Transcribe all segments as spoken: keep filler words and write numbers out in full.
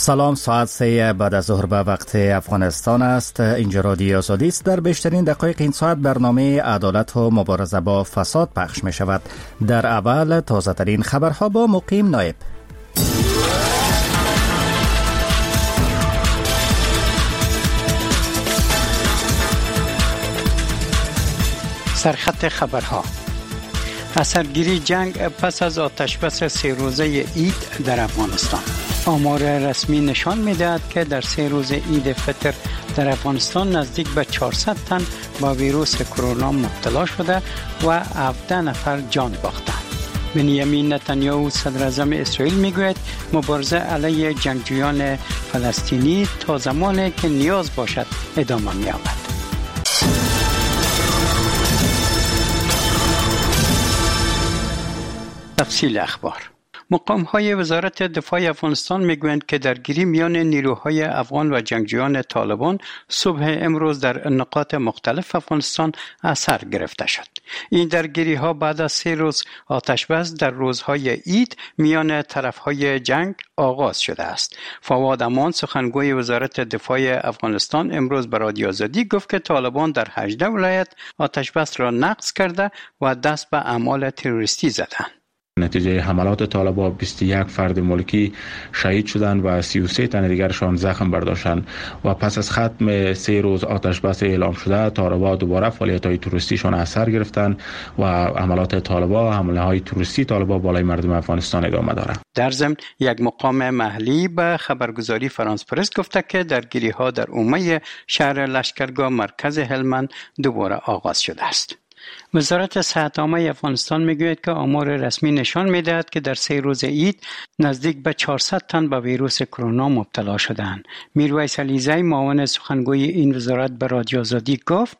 سلام، ساعت سه بعد از ظهر به وقت افغانستان است. اینجا رادیو آزادی است. در بیشترین دقایق این ساعت برنامه عدالت و مبارزه با فساد پخش می شود. در اول تازه ترین خبرها با مقیم نایب. سرخط خبرها: اثرگیری جنگ پس از آتشبس سه روزه عید در افغانستان. آمار رسمی نشان می‌دهد که در سه روز عید فطر در افغانستان نزدیک به چهارصد تن با ویروس کرونا مبتلا شده و هفده نفر جان باختند. بنیامین نتانیاهو صدر اعظم اسرائیل میگوید مبارزه علیه جنگجویان فلسطینی تا زمانی که نیاز باشد ادامه می‌یابد. تفصیل اخبار: مقام‌های وزارت دفاع افغانستان میگویند که درگیری میان نیروهای افغان و جنگجویان طالبان صبح امروز در نقاط مختلف افغانستان اثر گرفته شد. این درگیری‌ها بعد از سه روز آتش‌بس در روزهای عید میان طرف‌های جنگ آغاز شده است. فواد امان سخنگوی وزارت دفاع افغانستان امروز به رادیو آزادی گفت که طالبان در هجده ولایت آتش‌بس را نقض کرده و دست به اعمال تروریستی زدند. نتیجه حملات طالبان بیست و یک فرد ملکی شهید شدند و سی و سه تن دیگرشان زخم برداشتند و پس از ختم سه روز آتش‌بس اعلام شده طالبان دوباره فعالیت‌های توریستیشان اثر گرفتند و حملات طالبان حمله‌های توریستی طالبان بالای مردم افغانستان ادامه دارد. در ضمن یک مقام محلی به خبرگزاری فرانس پرس گفته که درگیری‌ها در اومه شهر لشکرگاه مرکز هلمند دوباره آغاز شده است. وزارت صحت عامه افغانستان میگوید که آمار رسمی نشان میدهد که در سه روز عید نزدیک به چهارصد تن به ویروس کرونا مبتلا شدند. میرویس علیزی معاون سخنگوی این وزارت به رادیو آزادی گفت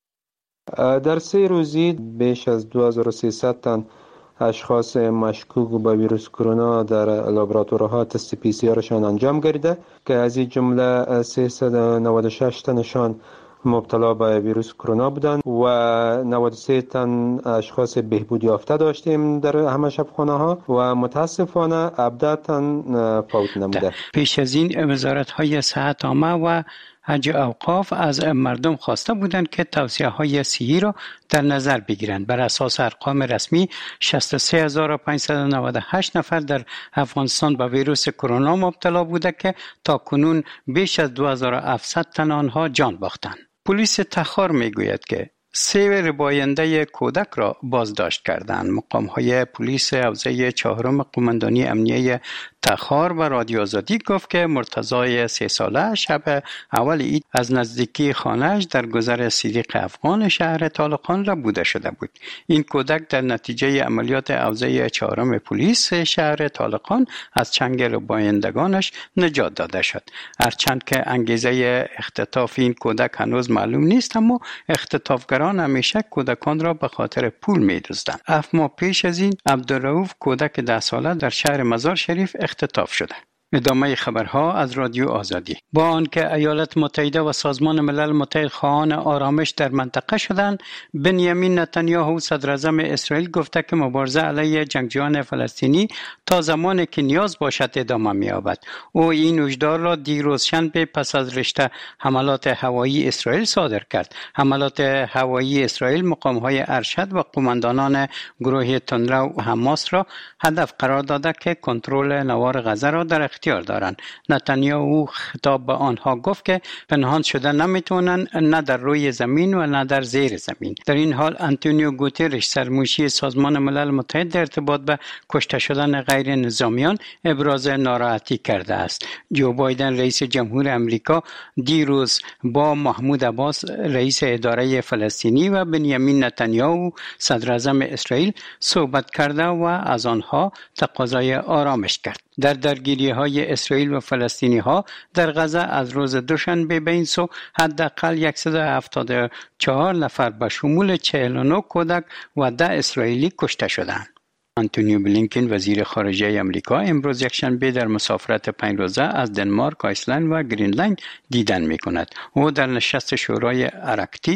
در سه روز عید بیش از دو هزار و سیصد تن اشخاص مشکوک به ویروس کرونا در لابراتوارها تست پی سی آرشان انجام گردیده که از این جمله سیصد و نود و شش تنشان مبتلا به ویروس کرونا بودند و نود و سه تن اشخاص بهبود یافته داشتیم در همه شفاخانه‌ها و متاسفانه هفده تن فوت نموده. پیش از این وزارت‌های صحت عامه و حج اوقاف از مردم خواسته بودند که توصیه‌های صحی را در نظر بگیرند. بر اساس ارقام رسمی شصت و سه هزار و پانصد و نود و هشت نفر در افغانستان به ویروس کرونا مبتلا بوده که تا کنون بیش از دو هزار و هفتصد تن آنها جان باختند. پلیس تخار میگوید که سه رباینده کودک را بازداشت کردند. مقام‌های پلیس حوزه چهارم قماندانی امنیه تخار و رادیو آزادی گفت که مرتضی سه ساله شب اول عید از نزدیکی خانه‌اش در گذر صدیق افغان شهر طالقان را بوده شده بود. این کودک در نتیجه عملیات حوزه چهارم پلیس شهر طالقان از چنگ ربایندگانش نجات داده شد. هرچند که انگیزه اختطاف این کودک هنوز معلوم نیست، اما اختطافگران همیشه کودکان را به خاطر پول می‌دزدند. هفت ماه پیش از این عبدالرؤوف کودک ده ساله در شهر مزار شریف اختطاف شده. ادامه خبرها از رادیو آزادی. با آنکه ایالات متحده و سازمان ملل متحد خواهان آرامش در منطقه شدند، بنیامین نتانیاهو صدر اعظم اسرائیل گفته که مبارزه علیه جنگجویان فلسطینی تا زمانی که نیاز باشد ادامه می‌یابد. او این هشدار را دیروز شنبه پس از رشته حملات هوایی اسرائیل صادر کرد. حملات هوایی اسرائیل مقام‌های ارشد و قماندانان گروه تندرو و حماس را هدف قرار داده که کنترل نوار غزه را در اختیار دارند. نتانیاهو خطاب به آنها گفت که پنهان شده نمیتونن، نه در روی زمین و نه در زیر زمین. در این حال آنتونیو گوترش سرمنشی سازمان ملل متحد در ارتباط به کشته شدن غیر نظامیان ابراز ناراحتی کرده است. جو بایدن رئیس جمهور امریکا دیروز با محمود عباس رئیس اداره فلسطینی و بنیامین نتانیاهو صدر اعظم اسرائیل صحبت کرده و از آنها تقاضای آرامش کرد. در درگیری‌های اسرائیل و فلسطینی‌ها در غزه از روز دوشنبه به این سو حداقل صد و هفتاد و چهار نفر به شمول چهل و نه کودک و ده اسرائیلی کشته شدند. آنتونی بلینکن وزیر خارجه امریکا امروز یکشنبه در مسافرت پنج روزه از دنمارک، آیسلند و گرینلند دیدن می‌کند. او در نشست شورای ارکتیک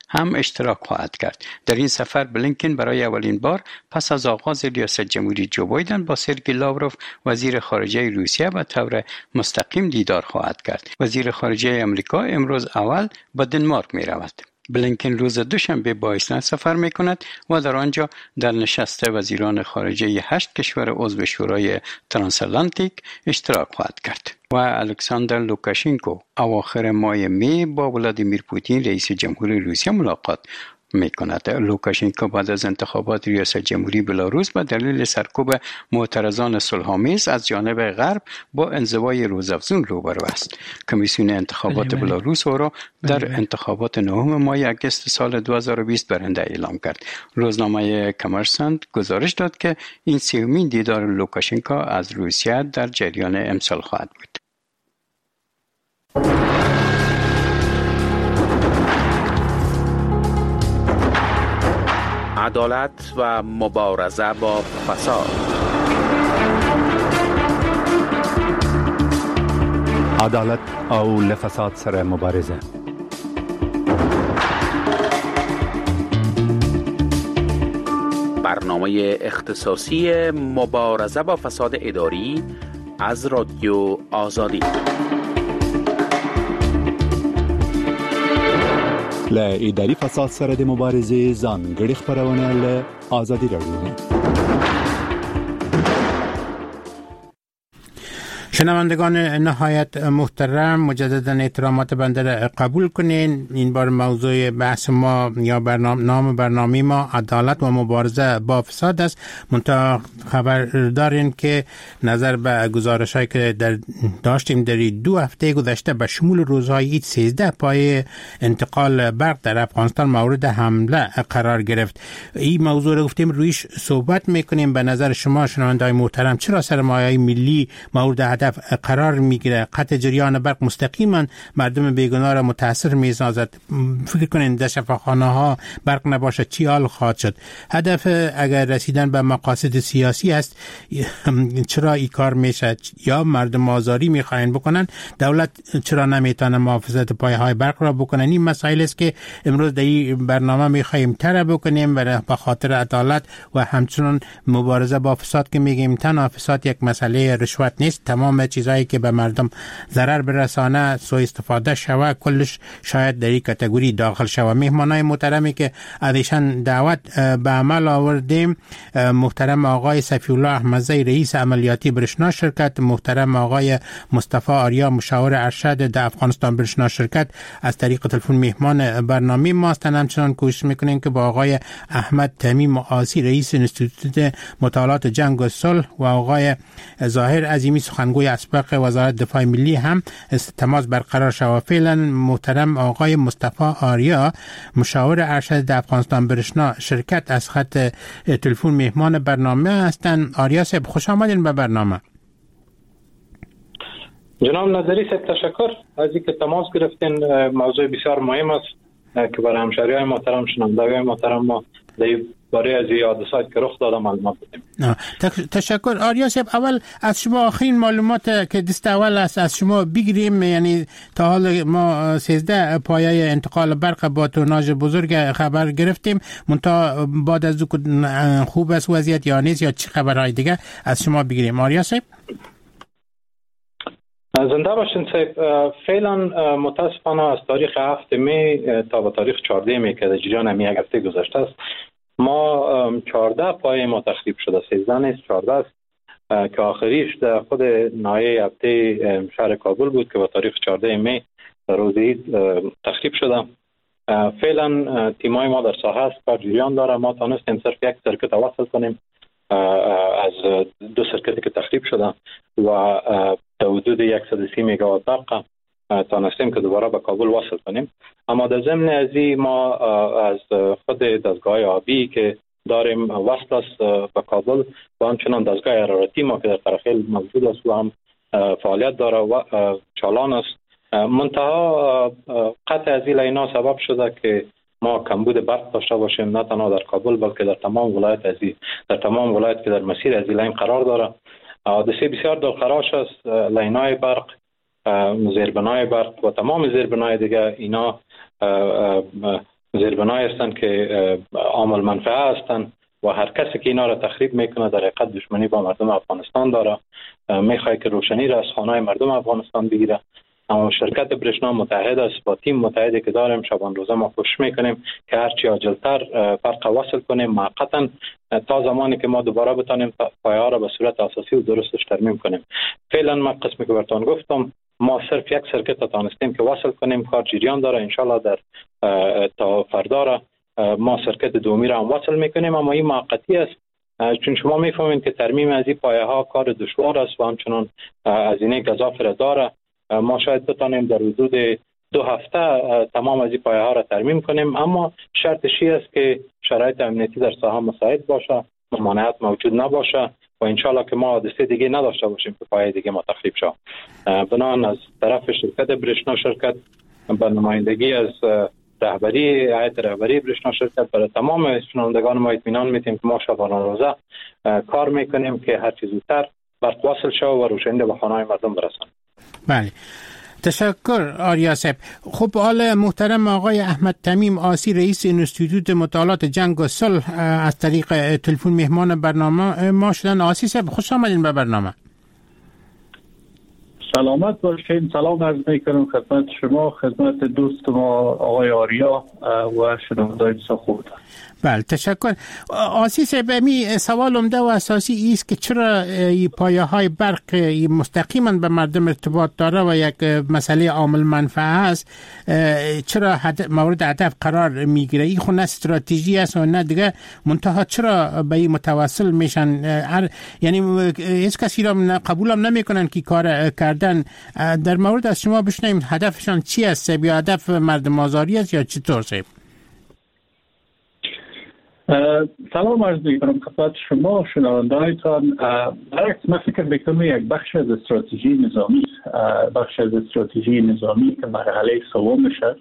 هم اشتراک خواهد کرد. در این سفر بلینکن برای اولین بار پس از آغاز ریاست جمهوری جو بایدن با سرگئی لاوروف وزیر خارجه روسیه به طور مستقیم دیدار خواهد کرد. وزیر خارجه آمریکا امروز اول به دنمارک می رود. بلینکن روز دوشنبه به ایسلند سفر می کند و در آنجا در نشست وزیران خارجه هشت کشور عضو شورای ترانساتلانتیک اشتراک خواهد کرد. و الکساندر لوکاشنکو اواخر ماه می با ولادیمیر پوتین رئیس جمهوری روسیه ملاقات می کند. لوکاشنکو بعد از انتخابات ریاست جمهوری بلاروس به دلیل سرکوب معترضان صلح‌آمیز از جانب غرب با انزوای روزافزون روبرو است. کمیسیون انتخابات بله بله. بلاروس او را در بله بله. انتخابات نهم ماه اگست سال دو هزار و بیست برنده اعلام کرد. روزنامه کامرسانت گزارش داد که این سومین دیدار لوکاشنکو از روسیه در جریان امسال خواهد بود. عدالت و مبارزه با فساد. عدالت او لفساد سره مبارزه. برنامه اختصاصی مبارزه با فساد اداری از رادیو آزادی. ل اداري فساد سره د مبارزې ځانګړي خبرونه له آزادي رادیو. شنوندگان نهایت محترم، مجددا احترامات بنده را قبول کنین. این بار موضوع بحث ما یا برنامه نام برنامه ما عدالت و مبارزه با فساد است. منتها خبر دارین که نظر به گزارش‌هایی که در داشتیم در دو هفته گذشته به شمول روزهای سیزده پای انتقال برق در افغانستان مورد حمله قرار گرفت. این موضوع رو گفتیم رویش صحبت میکنیم. به نظر شما شنوندگان محترم چرا سرمایه‌های ملی مورد هدف قرار میگیره؟ قطع جریان برق مستقیما مردم بیگناه را متاثر میسازد. فکر کنین در شفاخانه ها برق نباشه چی حال خواهد شد؟ هدف اگر رسیدن به مقاصد سیاسی است چرا این کار میشه؟ یا مردم آزاری میخواین بکنن، دولت چرا نمیتونه محافظت پایه های برق را بکنن؟ این مسائل است که امروز در این برنامه میخوایم طرح بکنیم و به خاطر عدالت و همچنین مبارزه با فساد که میگیم تنها فساد یک مسئله رشوت نیست، تمام چیزایی که به مردم ضرر برسانه سوء استفاده شوه کلش شاید در این کاتگوری داخل شوه. مهمانای محترمی که ازشان دعوت به عمل آوردیم، محترم آقای صفی الله احمدزی رئیس عملیاتی برشنا شرکت، محترم آقای مصطفی آریا مشاور ارشد در افغانستان برشنا شرکت از طریق تلفن مهمان برنامه ما هستند. همچنان کوشش میکنیم که با آقای احمد تمیم آسی رئیس انستیتوت مطالعات جنگ و صلح و آقای ظاهر عظیمی سخنگوی اسبق وزارت دفاع ملی هم تماس برقرار شود. فعلا محترم آقای مصطفی آریا مشاور ارشد در افغانستان برشنا شرکت از خط تلفن مهمان برنامه هستند. آریا صاحب خوش آمدین به برنامه. جناب نظری صاحب تشکر از اینکه تماس گرفتین. موضوع بسیار مهم است که برای همشهری‌های محترم شنوندگان محترم ما در برای از حادثات که رخ داده معلومات بدیم. تشکر آریا صاحب. اول از شما آخرین معلومات که دست اول است از شما بگیریم. یعنی تا حال ما سیزده پایه انتقال برق با توناژ بزرگ خبر گرفتیم، منتها بعد از او خوب است وضعیت یا نیست یا چه خبرهای دیگه از شما بگیریم آریا صاحب؟ زنده باشین صاحب. فعلا متاسفانه از تاریخ هفت می تا به تاریخ چهارده می که در جریان همی یک هفته گذشته است ما چهارده پای ما تخریب شده، سیزده نیست چهارده است که آخریش در خود ناحیه هفته شهر کابل بود که به تاریخ چهارده می روز عید تخریب شده. فعلا تیمای ما در ساحه است کار جریان داره. ما تانستیم صرف یک سرکت وصل کنیم از دو سرکتی که تخریب شده و در حدود صد و سی میگاوات برق تانستیم که دوباره به کابل وصل کنیم. اما در ضمن ازی ما از خود دستگاه آبی که داریم وصل است به کابل و همچنان دستگاه حرارتی ما که در ترخیل موجود است و هم فعالیت داره و چالان است. منتها قطع از این لینا سبب شده که ما کمبود برق داشته باشیم، نه تنها در کابل بلکه در تمام ولایت ازی در تمام ولایت که در مسیر ازی لین قرار داره. حادثه بسیار دلخراش است. لینای برق، زیربنای برق و تمام زیربنای دیگه اینا زیربنای هستند که عامل منفعه هستند و هر کسی که اینا را تخریب میکنه در حقیقت دشمنی با مردم افغانستان داره، میخواد که روشنی را از خانه مردم افغانستان بگیره. اما شرکت برشنا متحد است، با تیم متحدی که داریم شبان روزه ما کوشش میکنیم که هرچی عاجلتر برق وصل کنیم موقتا، تا زمانی که ما دوباره بتانیم پایه ها را به صورت اساسی و درستش ترمیم کنیم. فعلا من قسمی که براتون گفتم ما صرف یک سرکت تا تانستیم که وصل کنیم، کار جریان داره. انشالله در تا فردا را ما سرکت دومی را هم وصل میکنیم، اما این موقتی است چون شما میفهمید که ترمیم از این پایه ها کار دشوار است و همچنان هزینه گزاف را داره. ما شاید بتانیم در حدود دو هفته تمام از این پایه ها را ترمیم کنیم، اما شرطش است که شرایط امنیتی در ساحه مساعد باشه، ممانعت موجود نباشه و انشالله که ما حادثه دیگه نداشته باشیم که پایه دیگه ما تخریب شه. بنابراین از طرف شرکت برشنا شرکت به نمایندگی از رهبری هیئت رهبری برشنا شرکت برای تمام شنوندگان ما اطمینان میدیم که ما شبانه روزه کار میکنیم که هر چیز زودتر برق وصل شه و روشنی به خانه‌های مردم برسند. بله، تشکر آریا صاحب. خب حال محترم آقای احمد تمیم آسی رئیس انستیتوت مطالعات جنگ و صلح از طریق تلفن مهمان برنامه ما شدن. آسی صاحب خوش آمدین به برنامه. سلامت باشین. سلام عرض میکنم خدمت شما، خدمت دوست ما آقای آریا و شنوندگان بسیار خوب. بله تشکر. آسی صاحب می سوال عمده و اساسی است که چرا پایه های برق مستقیما به مردم ارتباط داره و یک مسئله عامل منفعه است، چرا مورد هدف قرار میگیره؟ این خود نه استراتژی است و نه دیگه منتها چرا به این متوسل میشن؟ یعنی هیچ کسی را قبول هم نمیکنن که کار کردن. در مورد از شما بشنویم هدفشان چی است؟ یا هدف مردم آزاری است یا چطور صاحب؟ سلام عرض میکنم خدمت شما شنوندگانتان. برعکس من فکر میکنم یک بخش از استراتژی نظامی بخش از استراتژی نظامی که مرحله سومش است.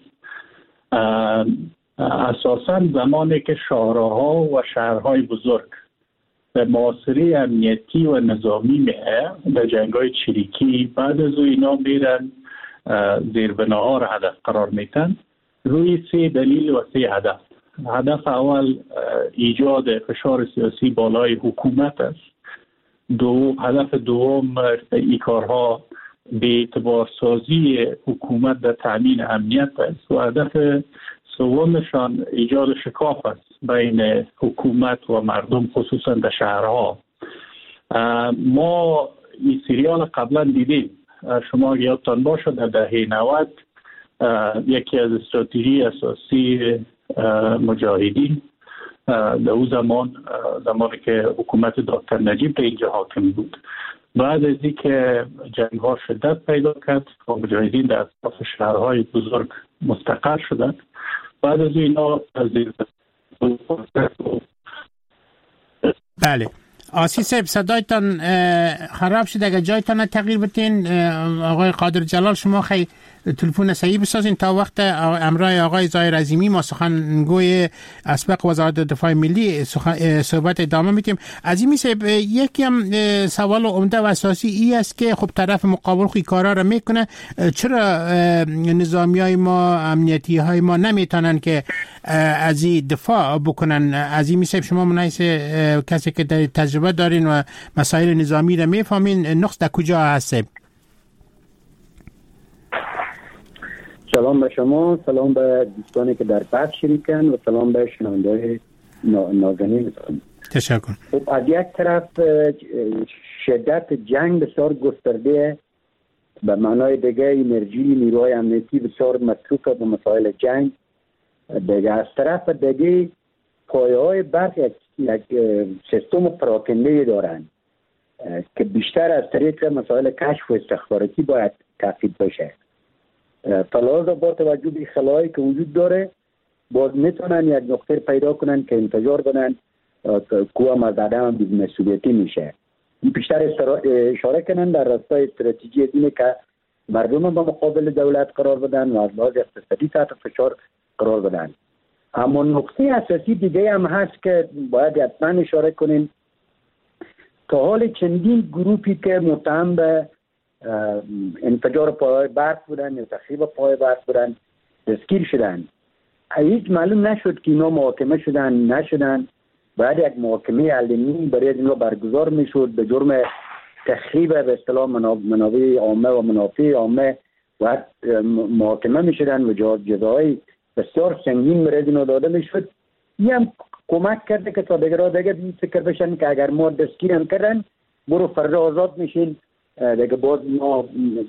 اساساً زمانی که شهرها و شهرهای بزرگ به محاصره امنیتی و نظامی میه به جنگ‌های چریکی، بعد از اینا میرن زیربناها را هدف قرار میتن روی سه دلیل و سه هدف. هدف اول ایجاد فشار سیاسی بالای حکومت است. دو هدف دوم این کارها به اعتبار سازی حکومت در تامین امنیت است و هدف سومشان ایجاد شکاف است بین حکومت و مردم خصوصا در شهرها. ما این سریال قبلا دیدیم، شما یادتان باشه در دهه نود یکی از استراتژی اساسی مجاهدین در اون زمان زمانی که حکومت دکتر نجیب در اینجا حاکم بود، بعد از اینکه جنگ ها شدت پیدا کرد و مجاهدین در اطراف شهرهای بزرگ مستقر شدند، بعد از اینا از بله. آسی صاحب صدایتان خراب شد، اگر جایتان تغییر بتین آقای قادر جلال شما خیلی تلفن صحیح بسازین تا وقت امرای آقای ظاهر عظیمی ما سخنگوی اسبق وزارت دفاع ملی صحبت ادامه میدیم. عظیمی صاحب یکی هم سوال عمده و اساسی ای است که خب طرف مقابل خوی کارا را میکنه، چرا نظامی های ما امنیتی های ما نمیتونن که از این دفاع بکنن؟ عظیمی صاحب شما منایس کسی که در تجربه دارین و مسائل نظامی را میفهمین، نقص در کجا هست؟ سلام به شما، سلام به دوستانی که در بحث شریکن و سلام به شنونده‌های نازنین. تشکر. خب از یک طرف شدت جنگ بسیار گسترده، به معنای دیگه انرژی نیروهای امنیتی بسیار مصروفه به مسائل جنگ. دیگه از طرف دیگه پایه‌های برق یک, یک سیستم پراکنده دارن که بیشتر از طریق مسائل کشف و استخباراتی باید تفید بشه. فلازا با توجه به خلایی که وجود داره باز میتونن یک نقطه پیدا کنن که انتظار کنن کوه مزدادم بی مسئولیتی میشه. بیشتر اشاره کنن در راستای استراتژی اینه که مردم به مقابل دولت قرار بدن و از لحاظ اقتصادی تحت فشار قرار بدن. اما نقطه اساسی دیگه هم هست که باید حتما اشاره کنیم. تا حال چندین گروپی که متهم به انفجار پایه‌های برق بودن یا تخریب پایه‌های برق بودن دستگیر شدن هیچ معلوم نشد که اینا محاکمه شدن نشدن. بعد یک محاکمه علمی برای اینا برگزار میشد به جرم تخریب به اصطلاح منابع عامه و منافع عامه و محاکمه میشدن و جزای بسیار سنگین برای اینا داده میشد. این هم کمک کرده که تا دیگه را دیگه بی فکر بشن که اگر ما دستگیر هم کردن برو فردا آزاد میشین، دیگه باز ما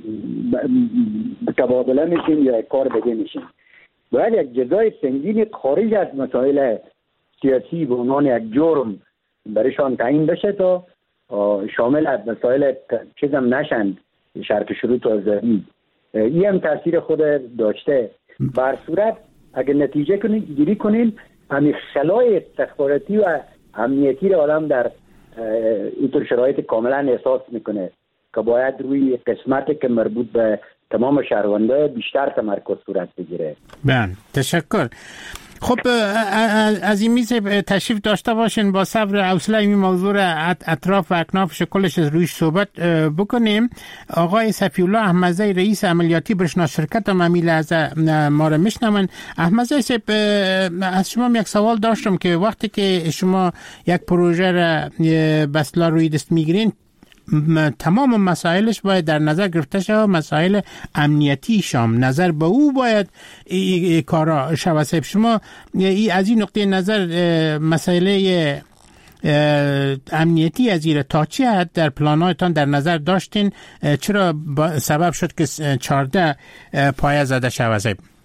تبادله میشین یا کار دیگه میشین. باید یک جزای سنگین خارج از مسائل سیاسی به عنوان یک جرم برایشان تعیین بشه تا شامل مسائل چیزم نشند، شرط شروط آزادی. این هم تاثیر خود داشته. بر صورت اگر نتیجه کنین گیری کنین همین خلای استخباراتی و امنیتی را آدم در اینطور شرایط کاملا احساس میکنه که باید روی قسمتی که مربوط به تمام شهرونده بیشتر تمرکز صورت بگیره. بله، تشکر. خب از این میز تشریف داشته باشین، با صبر حوصله این موضوع را اطراف و اکنافش کلش رویش صحبت بکنیم. آقای صفی الله احمدزی رئیس عملیاتی برشنا شرکت ممیل از ما را میشنون. احمدزی صاحب، از شما یک سوال داشتم که وقتی که شما یک پروژه را به اصطلاح روی دست میگیرین تمام مسائلش باید در نظر گرفته شود، مسائل امنیتی شام نظر به او باید ای کارا شود. شما ای از این نقطه نظر مسئله امنیتی از ایره تا چی حد در پلان‌هایتان در نظر داشتین؟ چرا سبب شد که چهارده پایه زده شود؟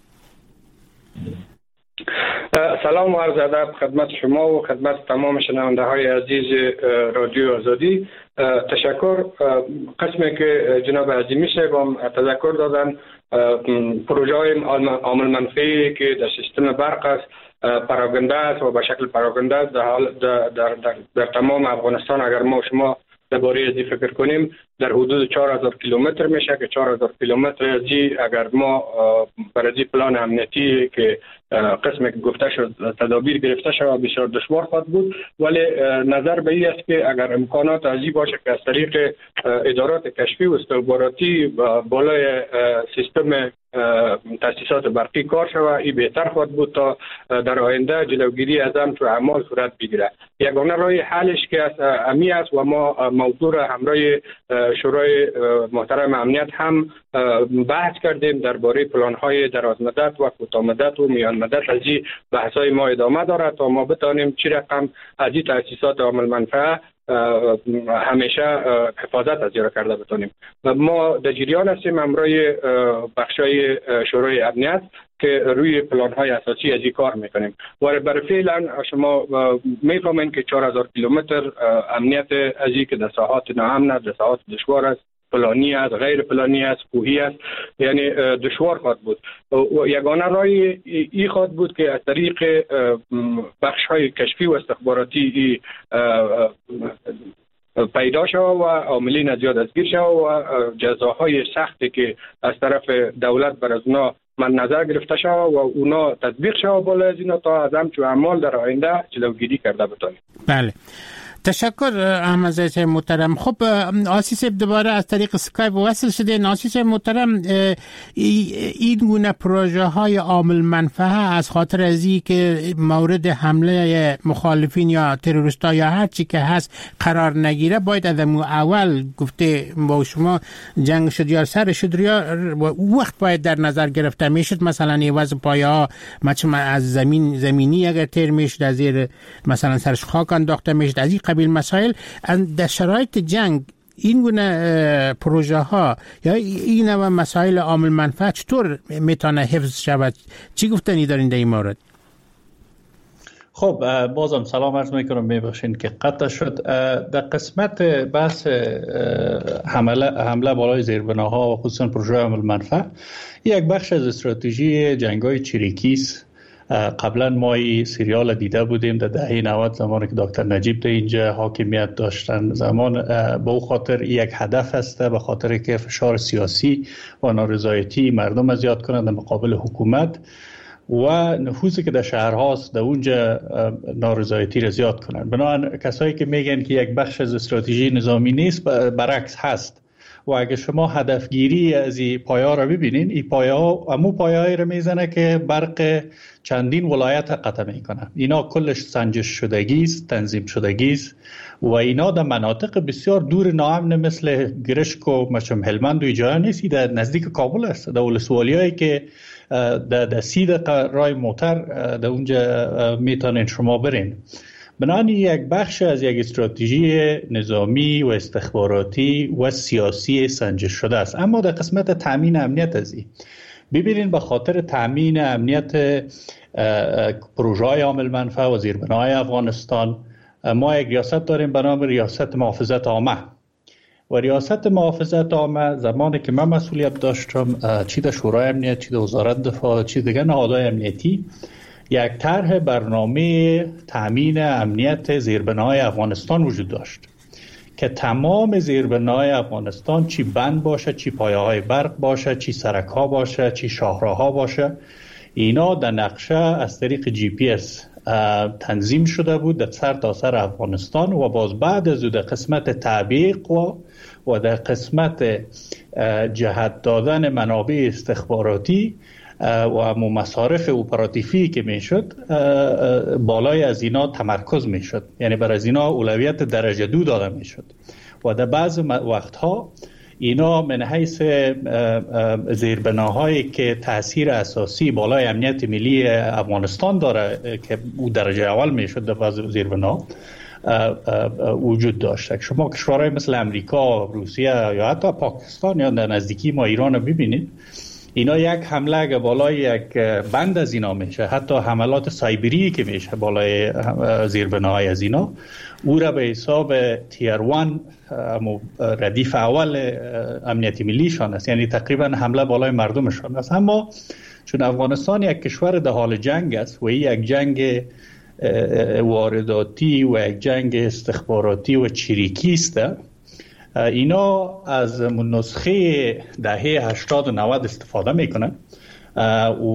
سلام و عرض ادب خدمت شما و خدمت تمام شنونده های عزیز رادیو آزادی. تشکر. قسمی که جناب عظیمی صاحب تذکر دادن، پروژه های عامل منفی که در سیستم برق است پراگنده است و به شکل پراگنده است در, در, در, در, در تمام افغانستان. اگر ما شما درباره ازی فکر کنیم در حدود چهار هزار کیلومتر میشه که چهار هزار کیلومتر ازی اگر ما برای پلان امنیتی که قسمی که گفته شد تدابیر گرفته شد بسیار دشوار خواهد بود. ولی نظر به این است که اگر امکانات ازی باشه که از طریق ادارات کشفی و استخباراتی بالای سیستم تاسیسات برقی کار شود، این بهتر خواهد بود تا در آینده جلوگیری از همچون اعمال صورت بگیره. یگانه راه حلش که امی است و ما موضوع را همراه شورای محترم امنیت هم بحث کردیم درباره پلان‌های درازمدت و کوتاه‌مدت و میان مدت. از این بحث‌های ما ادامه دارد تا ما بتانیم چی رقم از این تاسیسات عامل منفعه همیشه حفاظت از ایرا کرده بتونیم. ما در جریان هستیم همراه بخشای شورای امنیت که روی پلان‌های اساسی از این کار میکنیم. و برای فعلا شما میفهمین که چهار هزار کیلومتر امنیت از این که در ساحات ناامن است، در ساحات دشوار است، پلانی است، غیر پلانی است، کوهی است، یعنی دشوار خواهد بود. و یگانه رای ای خواهد بود که از طریق بخش‌های کشفی و استخباراتی پیدا شود و عاملین از یاد ازگیر شود و جزاهای سختی که از طرف دولت بر از اونا من نظر گرفته شود و اونا تطبیق شود بالا از اینا تا از همچون اعمال در آینده جلوگیری کرده بتونیم. بله، تشکر احمدزی محترم. خب آسی صاحب دوباره از طریق اسکایپ وصل شده. آسی صاحب محترم، این گونه پروژه های عامل منفعه از خاطر ازی که مورد حمله مخالفین یا تروریستا یا هر چی که هست قرار نگیره، باید از اول گفته با شما جنگ شد یا سر شد یا وقت باید در نظر گرفته میشد. مثلا عوض پایه ها از زمین زمینی اگر تیر میشد از زیر مثلا سرش خاک انداخته میشد، از این قبیل مسائل. در شرایط جنگ این گونه پروژه ها یا این نوع مسائل عامل منفعه چطور میتونه حفظ شود؟ چی گفتنی دارین در این مورد؟ خب بازم سلام عرض میکنم، میبخشین که قطع شد. در قسمت بحث حمله حمله بالای زیربناها و خصوصا پروژه عامل منفعه یک بخش از استراتژی جنگ‌های چریکی است. قبلا ما این سریال دیده بودیم در دهه نود زمانی که دکتر نجیب در اینجا حاکمیت داشتن. زمان به او خاطر یک هدف است، به خاطر که فشار سیاسی و نارضایتی مردم از زیاد کنند در مقابل حکومت و نفوذی که در شهرهاست در اونجا نارضایتی را زیاد کنند. بنابراین کسایی که میگن که یک بخش از استراتژی نظامی نیست برعکس هست و اگه شما هدفگیری از این پایه‌ها را ببینین، این پایه‌ها همون پایه‌ای را میزنه که برق چندین ولایت قطع میکنه. اینا کلش سنجش شدگی است، تنظیم شدگی است و اینا در مناطق بسیار دور ناامن مثل گرشک و مچم هلمند و جاها نیست، در نزدیک کابل است، در ولسوالیایی که در در سی دقیقه رای موتر در اونجا میتونین شما برین. بنابراین یک بخش از یک استراتژی نظامی و استخباراتی و سیاسی سنجش شده است. اما در قسمت تامین امنیت از این ببینین، به خاطر تامین امنیت پروژه های عامل منفعه و زیربناهای افغانستان ما یک ریاست داریم به نام ریاست محافظت عامه و ریاست محافظت عامه زمانی که من مسئولیت داشتم، چی در شورای امنیت، چی در وزارت دفاع، چی دیگر نهادهای امنیتی، یک طرح برنامه تامین امنیت زیربناهای افغانستان وجود داشت که تمام زیربناهای افغانستان، چی بند باشه، چی پایه‌های برق باشه، چی سرک‌ها باشه، چی شاهراه‌ها باشه، اینا در نقشه از طریق جی پی اس تنظیم شده بود در سر تا سر افغانستان و باز بعد از در قسمت تعبیق و و در قسمت جهت دادن منابع استخباراتی و مصارف اپراتیفی که میشد بالای از اینا تمرکز میشد، یعنی بر از اینا اولویت درجه دو داده میشد و در بعض وقتها اینا من حیث زیربناهایی که تأثیر اساسی بالای امنیت ملی افغانستان داره که او درجه اول میشد در بعض زیربنا وجود داشت. شما کشورهای مثل امریکا، روسیه یا حتی پاکستان یا در نزدیکی ما ایران رو ببینید، اینا یک حمله که بالای یک بند از اینا میشه، حتی حملات سایبری که میشه بالای زیربناهای از اینا، او را به حساب تیر وان ردیف اول امنیتی ملیشان است، یعنی تقریبا حمله بالای مردمشان است. اما چون افغانستان یک کشور در حال جنگ است و یک جنگ وارداتی و یک جنگ استخباراتی و چریکی است، اینا از نسخه دهه هشتاد و نود استفاده میکنن و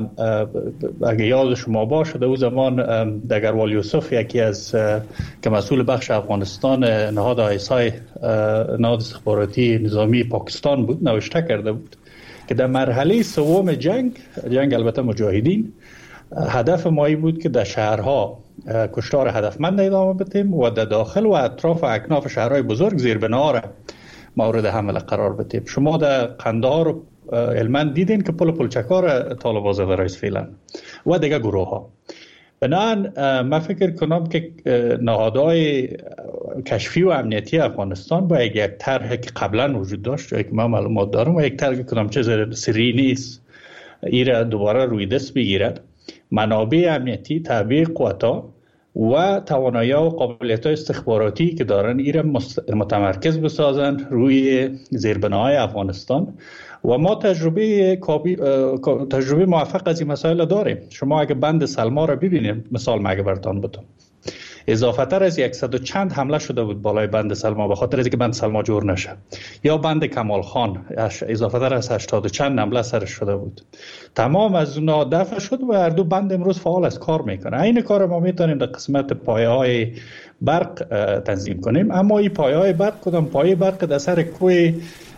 اگه یاد شما باشه در اون زمان دگروال یوسف، یکی از که مسئول بخش افغانستان نهاد آیسای نهاد استخباراتی نظامی پاکستان بود، نوشته کرده بود که در مرحله سوم جنگ جنگ البته مجاهدین، هدف مایی بود که در شهرها کشتار هدفمند ادامه بدیم و در داخل و اطراف و اکناف شهرهای بزرگ زیربناها را مورد حمله قرار بدیم. شما در قندهار و هلمند دیدین که پل پلچکار طالبان زده رئیس فعلا و دیگه گروه ها. بنابراین من فکر کنم که نهادهای کشفی و امنیتی افغانستان با یک طرح که قبلا وجود داشت، که من معلومات دارم، و یک طرح که کدام چیز سری نیست، ایره دوباره روی دست بگیرد، منابع امنیتی، تعبیه قوتا و توانایی و قابلیت استخباراتی که دارن ایره متمرکز بسازن روی زیربناهای افغانستان و ما تجربه کابی، تجربه موفق از این مسائل داریم. شما اگه بند سلما را ببینید، مثال مگه براتون بدم، اضافه تر از صد و چند حمله شده بود بالای بند سلما به خاطر اینکه بند سلما جور نشه، یا بند کمال خان اضافه تر از هشتاد و چند حمله سرش شده بود. تمام از اونا دفع شد و هر دو بند امروز فعال است، کار میکنه. این کار ما میتونیم در قسمت پایه های برق تنظیم کنیم، اما این پایه های برق کدام پایه برق در سر کوه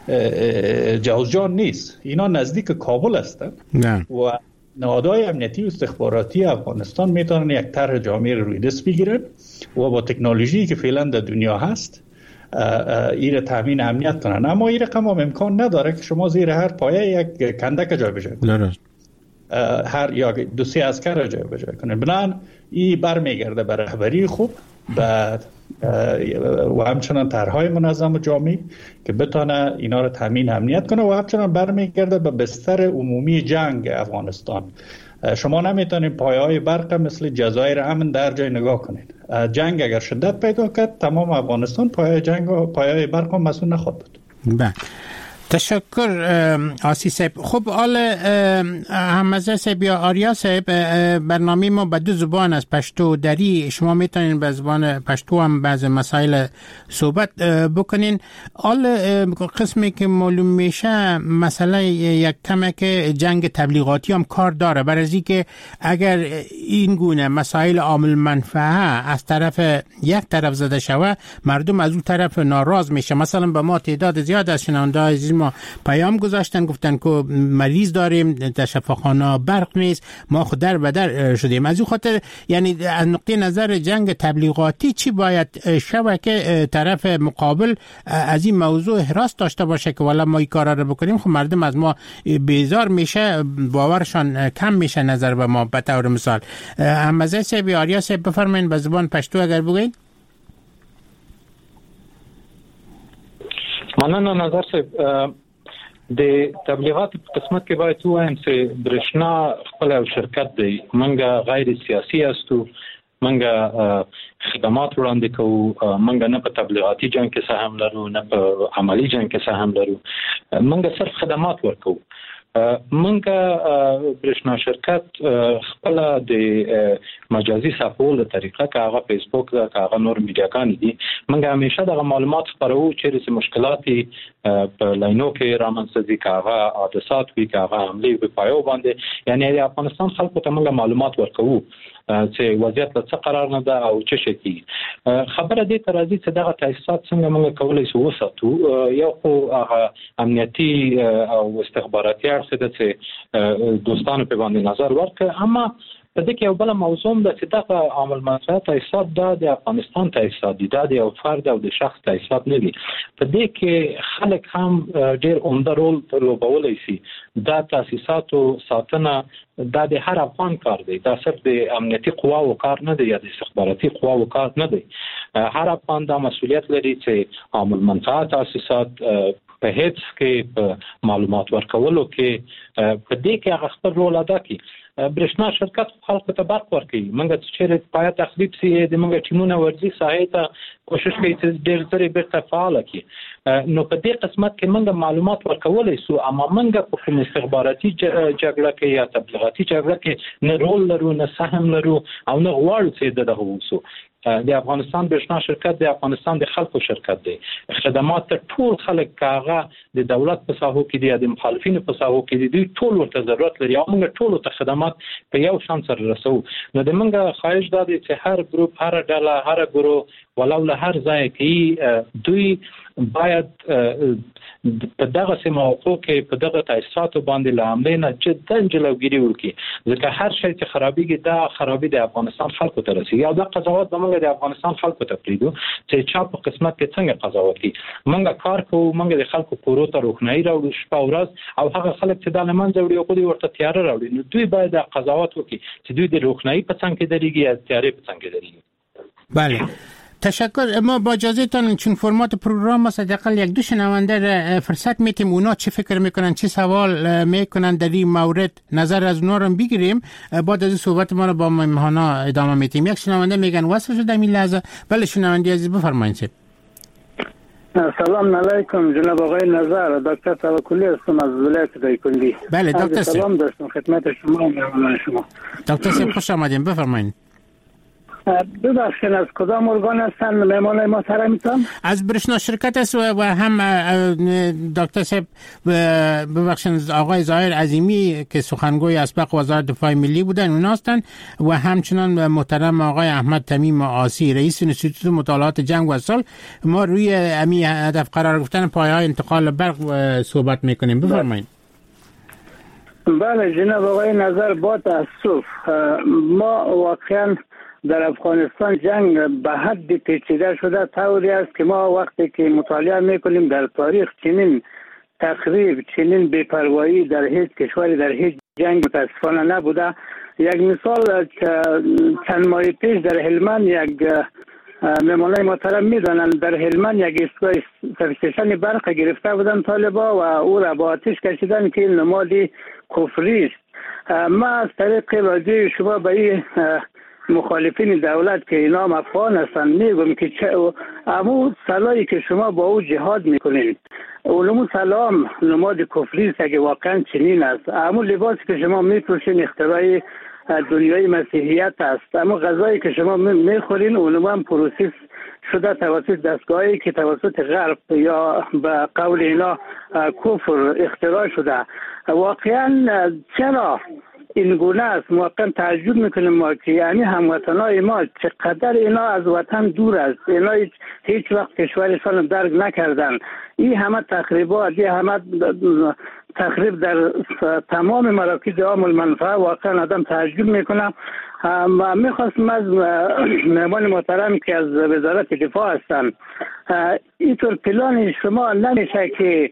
جوزجان نیست، اینا نزدیک کابل هستند و نهادهای امنیتی و استخباراتی افغانستان میتونن یک طرح جامع روی دست بگیرن و با تکنولوژی که فعلا در دنیا هست ایره تامین امنیت کنن. اما این رقم هم امکان نداره که شما زیر هر پایه یک کندک جای بجای کنید، هر یا دو سه عسکر جای بجای کنید. بنابراین این برمیگرده به رهبری خوب بعد و همچنان طرحهای منظم و جامع که بتونه اینا رو تامین امنیت کنه و همچنان برمیگرده به بستر عمومی جنگ افغانستان. شما نمیتونید پایه‌های برق مثل جزایر امن در جای نگاه کنید. جنگ اگر شدت پیدا کرد تمام افغانستان پایه جنگ و پایه‌های برق هم مسئول نخواهد بود. بله. تشکر آسی صاحب. خب حال همزه صاحب یا آریا صاحب، برنامه ما به دو زبان است، پشتو و دری. شما میتونین به زبان پشتو هم بعض مسائل صحبت بکنین. حال قسمی که معلوم میشه مسئله یک کمه که جنگ تبلیغاتی هم کار داره، برای از که اگر این گونه مسائل عامل منفعه از طرف یک طرف زده شوه، مردم از اون طرف ناراض میشه. مثلا به ما تعداد زیاد از شنونده عزیز ما پیام گذاشتن، گفتن که مریض داریم در شفاخانه برق نیست، ما خود در بدر شدیم. از این خاطر یعنی از نقطه نظر جنگ تبلیغاتی چی باید شوه که طرف مقابل از این موضوع حراس داشته باشه که والا ما این کارا رو بکنیم، خب مردم از ما بیزار میشه، باورشان کم میشه نظر به ما. به طور مثال همزه صاحب آریا صاحب بفرمایید به زبان پشتو اگر بگوین. مننه نظر صاحب. د تبلیغات په قسمت کې باید وایم چې برښنا خپل شرکت دی، منګه غیر سیاسي استو، منګه خدمات وړاندې کوو، منګه نه په تبلیغاتي جنگ کې سهم لرو نه په عملی جنگ کې سهم لرو، منګه صرف خدمات ورکوو. منګه برښنا شرکت خپل د مجازي صفحو له طریقه که هغه فیسبوک ده که هغه نور میډیاګان دي، منګه همیشه دغه معلومات خپروو چیرې چې مشکلاتي په لاینو کې رامنځته دي، که هغه حادثات وي که هغه حملې وي پایو باندې، یعنی د افغانستان خلکو ته منګه معلومات ورکوو چې وضعیت له څه قرار نه ده او څه شي کیږي. خبره دې ته راځي چې دغه تاسیسات څنګه موږ کولی شو وساتو. یو خو هغه امنیتي او استخباراتي اړخ ده چې دوستانو په باندې نظر ورکړي، اما په دې کې یو بل موضوع ده چې دغه عامل منفعه تاسیسات ده د افغانستان تاسیسات دي، دا د یو فرد او د شخص تاسیسات نه دي. په دې کې خلک هم ډېر عمده رول لوبولی شي. دا تاسیساتو ساتنه دا د هر افغان کار دی، دا صرف د امنیتي قواو کار نه دی یا د استخباراتي قواو کار نه دی. هر افغان دا مسؤلیت لري چې عامل منفعه تاسیسات په هیڅ کې په معلومات ورکولو کې په دې کې هغه خپل رول ادا کړي. برښنا شرکت خلکو ته برق ورکوي، موږ چې پای تخریب سي د موږ ټیمونه ورځي ساحې ته کوشش کوي چې ډېر ډېر بیرته فعال کړي. نو په دې قسمت کې موږ معلومات ورکولای سو، اما موږ په کوم استخباراتي جګړه کې یا تبلیغاتي جګړه کې نه رول لرو نه سهم لرو او نه غواړو چې دغه ووسو. د افغانستان برښنا شرکت د افغانستان د خلکو شرکت دی. خدمات ټول خلک کاغه د دولت په ساحو کې دي یا د مخالفینو په ساحو کې دي، ټول ورته ضرورت لري او موږ ټول ته خدمات په یو شان سره رسو. نو د موږ خواهش دا دی چې هر ګروپ، هر ډله، هر ګروپ ولو له هر ځای کې دوی باید په دغه موقع کې په دغه تاسیساتو باندې له حملې نه جدا جلوګیري وکړي، ځکه هر شی چې خرابېږي دا خرابي د افغانستان خلکو ته رسېږي او دا قضاوت به موږ د افغانستان خلکو ته پرېږدو چې چا په قسمت کې څنګه قضاوت کوي. موږ کار کوو، موږ د خلکو کورو ته روښنايي راوړو شپه او ورځ، او هغه خلک چې دا له منځه وړي او دوی ورته تیاره راوړي، نو دوی باید دا قضاوت وکړي چې دوی د روښنايي په څنګ کې درېږي یا تیارې په څنګ کې درېږي. بله تشکر. ما با اجازهتان چون فرمات پروگرام است حداقل یک دو شنونده را فرصت میتیم اونا چه فکر میکنن، چه سوال میکنن در این مورد، نظر از اونا رو بگیریم. بعد از این صحبت ما رو با مهمانا ادامه میتیم. یک شنونده میگن وصل شده این لحظه. بله شنونده عزیز بفرمایید. سلام علیکم جناب آقای نظر، دکتر توکلی هستم از ولایت دایکنډي. بله دکتر سلام داشتم خدمت شما و شما. دکتر صاحب خوش آمدین، بفرمایید. ببخشید از کدام ارگان هستن مهمان محترمتان؟ از برښنا شرکت است و هم دکتر صاحب ببخشید آقای ظاهر عظیمی که سخنگوی اسبق وزارت دفاع ملی بودن اونا هستن و همچنان محترم آقای احمد تمیم آسی رئیس انستیتوت مطالعات جنگ و سال. ما روی امی هدف قرار گرفتن پایه‌های انتقال برق صحبت میکنیم. بفرمایید. بله جناب آقای نظر، با تاسف ما واقعا در افغانستان جنگ به حد پیچیده شده، طوری است که ما وقتی که مطالعه میکنیم در تاریخ چنین تخریب، چنین بی‌پروایی در هیچ کشوری در هیچ جنگ متاسفانه نبوده. یک مثال چند ماه پیش در هلمند یک مهمانای محترم میدانند در هلمند یک ایستگاه سبستیشن برق گرفته بودن طالبا و او را با آتش کشیدن که نمادی کفری است. ما از طریق رادیو شما به این مخالفین دولت که اینا افغان هستن میگم که امو سلایی که شما با او جهاد میکنین اونمو سلام نماد کفری است که واقعا چنین است. امو لباسی که شما میپوشین اختراع دنیای مسیحیت است. اما غذایی که شما میخورین اونمو هم پروسس شده توسط دستگاهی که توسط غرب یا به قول اینا کفر اختراع شده. واقعا چرا این گونه است؟ واقعا تعجب میکنیم ما که یعنی هموطنای ما چقدر اینا از وطن دور است. اینا هیچ, هیچ وقت کشورشان درک نکردن. این همه تخریبات، این همه تخریب در تمام مراکز عام المنفعه واقعا آدم تعجب میکنه. و میخواستم از مهمان محترم که از وزارت دفاع هستن اینطور پلان شما نمیشه که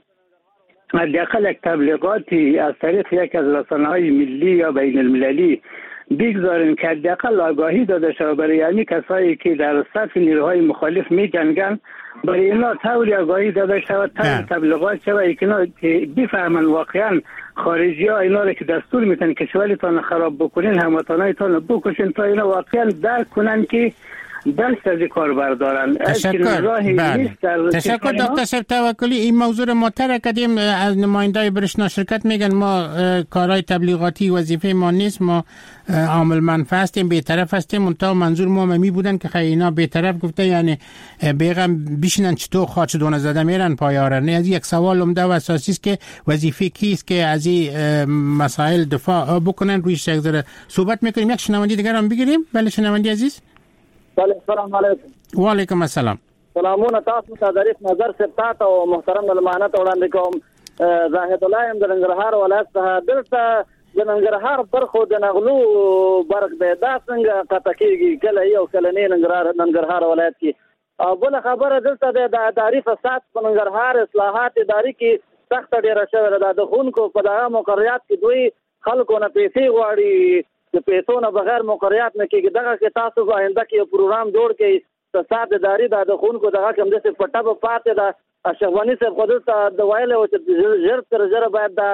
حداقل یک تبلیغاتی از طریق یک از رسانه‌های ملی یا بین المللی بگذارین که حداقل آگاهی داده شود برای یعنی کسایی که در صف نیروهای مخالف می جنگن، برای اینا طوری آگاهی داده شود، طوری تبلیغات شود که بفهمن واقعا خارجی ها اینا رو که دستور میتن کشورتان خراب بکنین، هموطنایتان بکشین، تا اینا واقعا درک کنن که دست از کار بردارن. تشکر. بله. تشکر دکتر صاحب توکلی. این موضوع رو مطرح کردیم از نمایندای برشنا شرکت میگن ما کارهای تبلیغاتی وظیفه ما نیست، ما عامل منفعه هستیم، بی‌طرف هستیم. منتها منظور ما می بودن که خیلی اینا بی‌طرف گفته یعنی بیغم بشینن چطور خاچ دونه زده میرن پایاره. نه، از یک سوال عمده و اساسی است که وظیفه کیست که از این مسائل دفاع بکنن. روی یک ذره صحبت میکنیم. یک شنونده دیگر هم بگیریم. بله شنونده عزیز. بله سلام علیکم. و علیکم السلام. سلامونه تاسو ته ظریف نظر سپتات او محترم ملمانت وړاندې کوم. زاهد الله ام د ننګرهار ولایت څخه دلته د ننګرهار برخو د نغلو برق دی دا څنګه قطع کیږي کله یو کله نه ننګرهار ننګرهار ولایت کې. او بل خبره دلته د اداري فساد په ننګرهار اصلاحات اداري کې سخت ډیره شوې ده. د خونکو په دغه مقررات کې دوی خلکو نه پیسې غواړي، د پیسو نه بغیر مقررات نه کېږي. دغه کې تاسو په آینده کې یو پروګرام جوړ کړئ فساد اداري دا د خونکو دغه کوم داسې پټه به پاتې ده. اشرفغاني صاحب خو دلته د ویلی و چې ژر تر ژره باید دا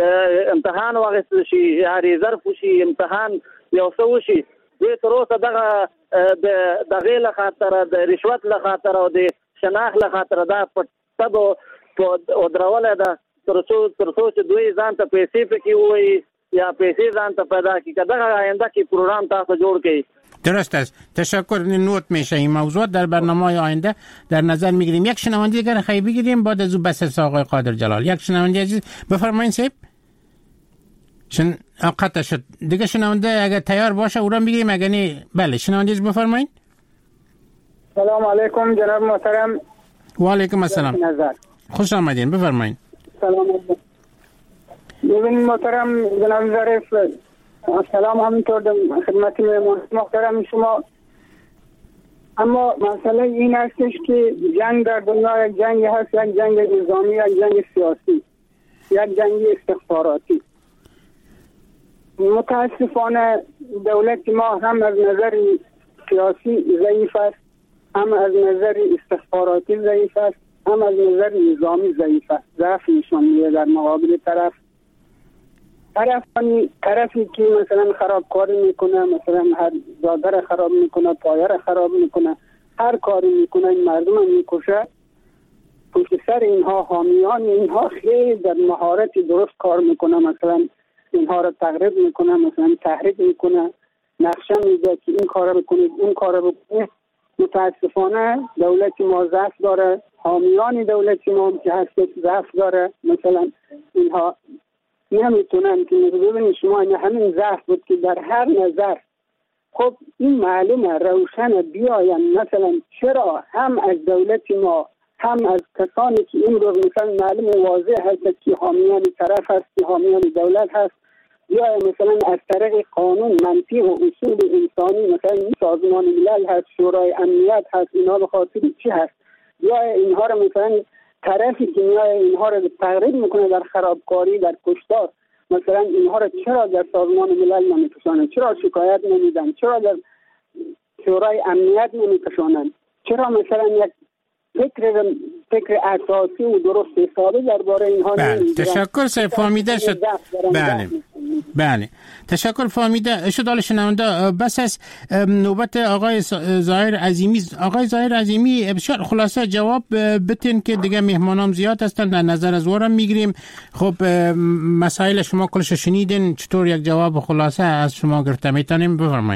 امتحان واخیستل شي، یاري ظرف وشي، امتحان یو څه وشي. دوی تر اوسه دغه د دغې له خاطره د رشوت له خاطره او د شناخت له خاطره دا پټه به ودرولی ده تر څو چې دوی ځان ته پیسې پکې ووایي یا پیسې ځان ته پیدا کړي. که دغه آینده کې پروګرام تاسو جوړ کړئ. درست است. تشکر. نوت میشه این موضوع در برنامه آینده در نظر میگیریم. یک شنونده دیگر خیلی بگیریم بعد از او بس آقای قادر جلال. یک شنونده عزیز بفرمایید صاحب. شن قطع شد. دیگه شنونده اگر تیار باشه او را بگیریم، اگر نه بله شنونده عزیز بفرمایید. سلام علیکم جناب محترم. و علیکم السلام. خوش آمدین بفرمایید. سلام علیکم. ببین محترم جناب ظریف، سلام همینطور خدمت محترم شما. اما مسئله این هستش که جنگ در دنیا یک جنگ هست، یک جنگ نظامی، یک جنگ سیاسی، یک جنگ استخباراتی. متاسفانه دولت ما هم از نظر سیاسی ضعیف است، هم از نظر استخباراتی ضعیف است، هم از نظر نظامی ضعیف است. ضعف نشان میده در مقابل طرف. طرف طرفی که مثلا خرابکاری میکنه، مثلا هر زاده را خراب میکنه، پایه را خراب میکنه، هر کاری میکنه، این مردم هم میکشه. پشت سر اینها حامیان اینها خیلی در مهارت درست کار میکنه، مثلا اینها را تقریب میکنه، مثلا تحریک میکنه، نقشه میده که این کار بکنید اون کار بکنید. متاسفانه دولت ما ضعف داره، حامیان دولت ما که هست ضعف داره. مثلا اینها نمیتونن که ببینید شما این همین ضعف بود که در هر نظر خب این معلومه روشن بیاین. مثلا چرا هم از دولت ما هم از کسانی که این رو مثلا معلوم واضح هست که حامیان طرف هست که حامیان دولت هست، یا مثلا از طریق قانون منطق و اصول انسانی مثلا سازمان ملل هست، شورای امنیت هست، اینا به خاطر چی هست؟ یا اینها رو مثلا طرفی که میای اینها رو تقریب میکنه در خرابکاری، در کشتار، مثلا اینها رو چرا در سازمان ملل نمیکشانند؟ چرا شکایت نمیدن؟ چرا در شورای امنیت نمیکشانند؟ چرا مثلا یک فکر فکر اساسی و درست حسابی درباره اینها نمی‌گیرم. تشکر سر فهمیده شد. بله بله تشکر فهمیده شد. حال شنونده بس از نوبت آقای ظاهر عظیمی. آقای ظاهر عظیمی بسیار خلاصه جواب بتین که دیگه مهمانام زیاد هستن، در نظر از وارم میگیریم. خب مسائل شما کلش شنیدین، چطور یک جواب خلاصه از شما گرفته میتونیم؟ بفرمایید.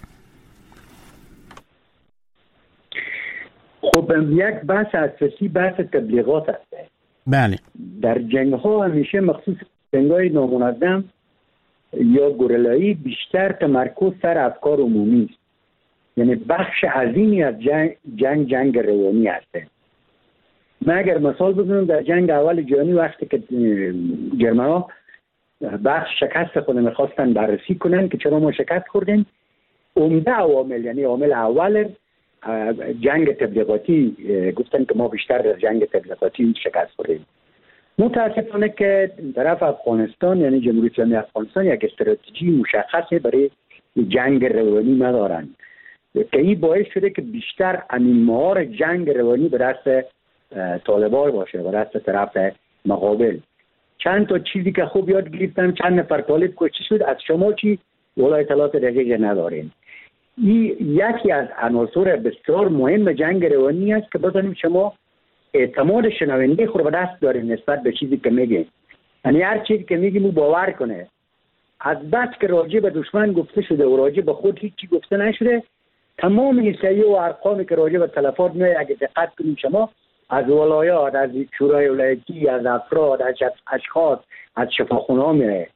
خب یک بحث اساسی بحث تبلیغات است. بله. در جنگ ها همیشه مخصوص جنگ های نامنظم یا گوریلایی بیشتر تمرکز سر افکار عمومی است. یعنی بخش عظیمی از جنگ جنگ, جنگ روانی است. من اگر مثال بزنم، در جنگ اول جهانی وقتی که جرمن ها بخش شکست خود میخواستن بررسی کنن که چرا ما شکست خوردیم، عمده عوامل یعنی عامل اول جنگ تبلیغاتی گفتن که ما بیشتر در جنگ تبلیغاتی شکست خوردیم. متاسفانه که طرف افغانستان یعنی جمهوری اسلامی افغانستان یک استراتژی مشخصه برای جنگ روانی ندارند که این باعث شده که بیشتر امین مهار جنگ روانی به دست طالبان باشه، به دست طرف مقابل. چند تا چیزی که خوب یاد گرفتم، چند نفر طالب کشته شد، از شما چی؟ والله اطلاعات دقیق نداریم. این یکی از عناصر بسیار مهم جنگ روانی است که بتونیم شما اعتماد شنونده خود به دست داریم نسبت به چیزی که میگیم. یعنی هر چیزی که میگیم او باور کنه. از بس که راجع به دشمن گفته شده و راجع به خود هیچی گفته نشده، تمام این و ارقامی که راجع به تلفات میاد اگه دقت کنیم شما، از ولایات، از شورای ولایتی، از افراد، از اشخاص، از شفاخانه ها میره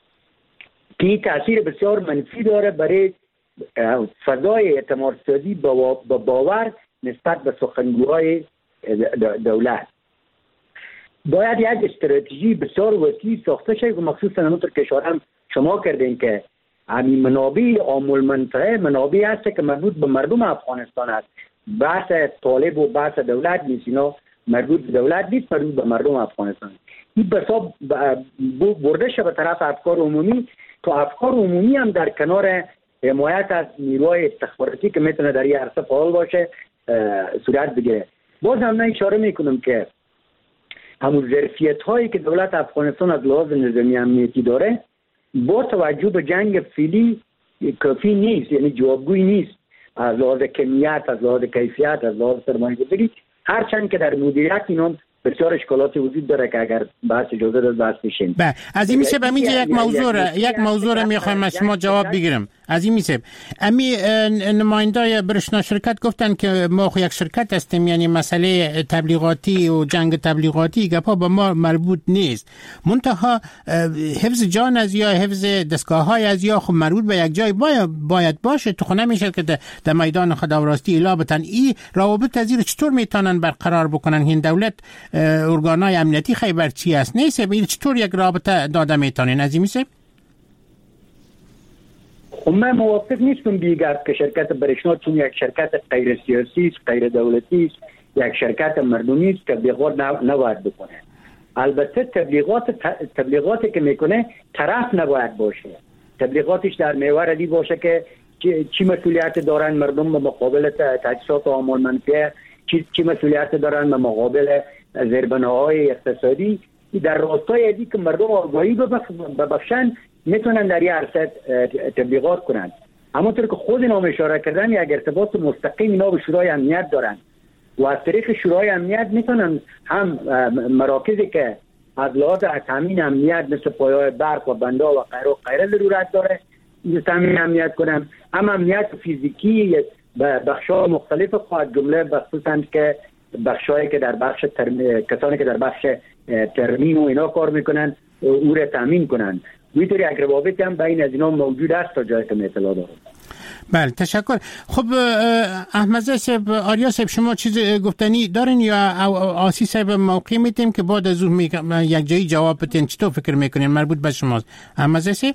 که این تاثیر بسیار منفی داره برای فضای اعتماد سازی با باور نسبت به سخنگوهای دولت. باید یک استراتژی بسیار وسیع ساخته شد و مخصوصا همونطور که اشاره شما کردین که همین منابع عامل منطقه منابعی هست که مربوط به مردم افغانستان است. بحث طالب و بحث دولت نیست، اینا مربوط به دولت نیست، مربوط به مردم افغانستان. این بسا برده شد به طرف افکار عمومی تو افکار عمومی هم در کنار حمایت از نیروهای استخباراتی که میتونه در این عرصه فعال باشه صورت بگیره. باز هم من اشاره میکنم که همون ظرفیت هایی که دولت افغانستان از لحاظ نظامی امنیتی داره با توجه به جنگ فعلی کافی نیست، یعنی جوابگوی نیست از لحاظ کمیت، از لحاظ کیفیت، از لحاظ سرمایه‌گذاری، هرچند که در مدیریت اینا بسیار اشکالات وجود داره که اگر بحث اجازه داد بحث بشیم. بله، از این میشه به یک موضوع را یک موضوع را میخوایم از شما جواب بگیرم. از این میشه امی نمایندای برشنا شرکت گفتن که ما خو یک شرکت هستیم، یعنی مسئله تبلیغاتی و جنگ تبلیغاتی گپا به ما مربوط نیست. منتها حفظ جان از یا حفظ دستگاه‌های از یا خو مربوط به یک جای باید باید باشه. تو خو نمیشه که در میدان خودآوراستی الا بتن این روابط از چطور میتونن برقرار بکنن؟ این دولت ارگانای امنیتی خیبر چی است نیست به چطور یک رابطه داده میتونین؟ از این میشه من موافق نیستم بیگرد که شرکت برشنا چون یک شرکت غیر سیاسی است، غیر دولتی است، یک شرکت مردمی است، تبلیغات نباید بکنه. البته تبلیغات تبلیغاتی که میکنه طرف نباید باشه. تبلیغاتش در محور دی باشه که چی مسئولیت دارن مردم به مقابل تجهیزات آمال منفیه، چی چی مسئولیت دارن به مقابل زیربناهای اقتصادی. در راستای دی که مردم آگاهی ببخشن میتونن در این عرصه تبلیغات کنن. همونطور که خود اینا اشاره کردن یک ارتباط مستقیم اینا به شورای امنیت دارن و از طریق شورای امنیت میتونن هم مراکزی که از لحاظ تامین امنیت مثل پایه‌های برق و بندها و غیره و غیره ضرورت داره این تامین امنیت کنن، هم امنیت فیزیکی به بخش‌های مختلف خواهد جمله خصوصا که بخشایی که در بخش ترم... کسانی که در بخش ترمیم و اینا کار میکنن او را تامین کنن. میتونی یک روابطی هم بین از اینا موجود است تا جایی که من اطلاع دارم. بله تشکر. خب احمدزاده صاحب، آریا صاحب شما چیز گفتنی دارین یا آسی صاحب موقع میتیم که بعد از اون یک جایی جواب بدین؟ چطور فکر میکنین مربوط به شماست احمدزاده صاحب؟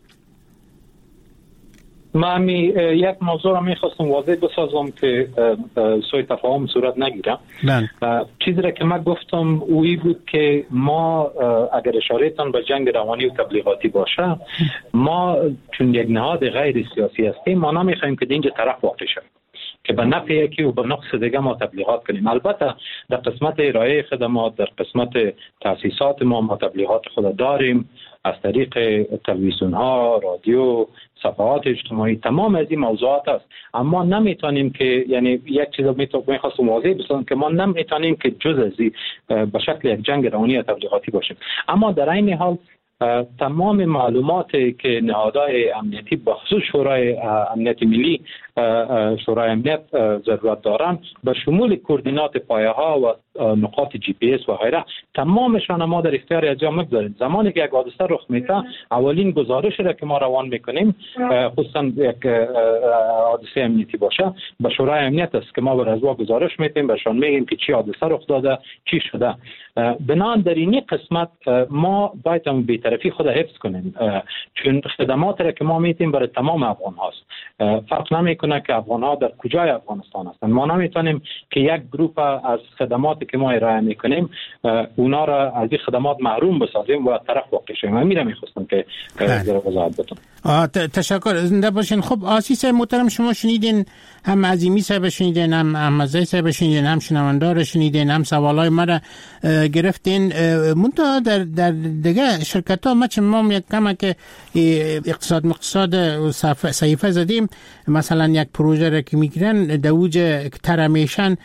من یک موضوع را میخواستم واضح بسازم که سوء تفاهم صورت نگیرم. چیزی را که من گفتم اویی بود که ما اگر اشارهتان به جنگ روانی و تبلیغاتی باشه، ما چون یک نهاد غیر سیاسی هستیم ما نمیخوایم که اینجا طرف واقع شد. که به نفع یکی و به نقص دیگه ما تبلیغات کنیم. البته در قسمت ارائه خدمات، در قسمت تاسیسات ما ما تبلیغات خود داریم از طریق تلویزیون ها، رادیو، صفحات اجتماعی، تمام از این موضوعات است. اما نمیتونیم که یعنی یک چیز میخواستم واضح بسازم که ما نمیتونیم که جز از این به شکل یک جنگ روانی تبلیغاتی باشیم. اما در این حال تمام معلوماتی که نهادهای امنیتی به خصوص شورای امنیت ملی، شورای امنیت ضرورت دارند به شمول کوردینات پایه ها و نقاط جی پی اس و غیره، تمامشان ما در اختیار از جا میگذاریم. زمانی که یک حادثه رخ میده، اولین گزارش را که ما روان میکنیم، خصوصا یک حادثه امنیتی باشه، به شورای امنیت است که ما بر ازوا گزارش میدیم، بهشان میگیم که چی حادثه رخ داده، چی شده. بنابراین در این قسمت ما باید هم بی‌طرفی خود حفظ کنیم، چون خدمات را که ما میدیم برای تمام افغان هاست. فرق نمیکنه که افغان ها در کجای افغانستان هستند. ما نمیتونیم که یک گروه از خدماتی که ما ارائه میکنیم اونا را از این خدمات محروم بسازیم و طرف واقع شیم. من میرم میخواستم که در وضاحت بدم. تشکر، زنده باشین. خب آسیس محترم، شما شنیدین، هم عظیمی صاحب شنیدین، هم احمدزی صاحب شنیدین، هم شنوندار شنیدین، هم سوالای ما را گرفتین. منتها در در دیگه شرکت ها ما چه ما یک کم که اقتصاد مقتصاد صحیفه زدیم، مثلا یک پروژه را که میگیرن دوج ترمیشن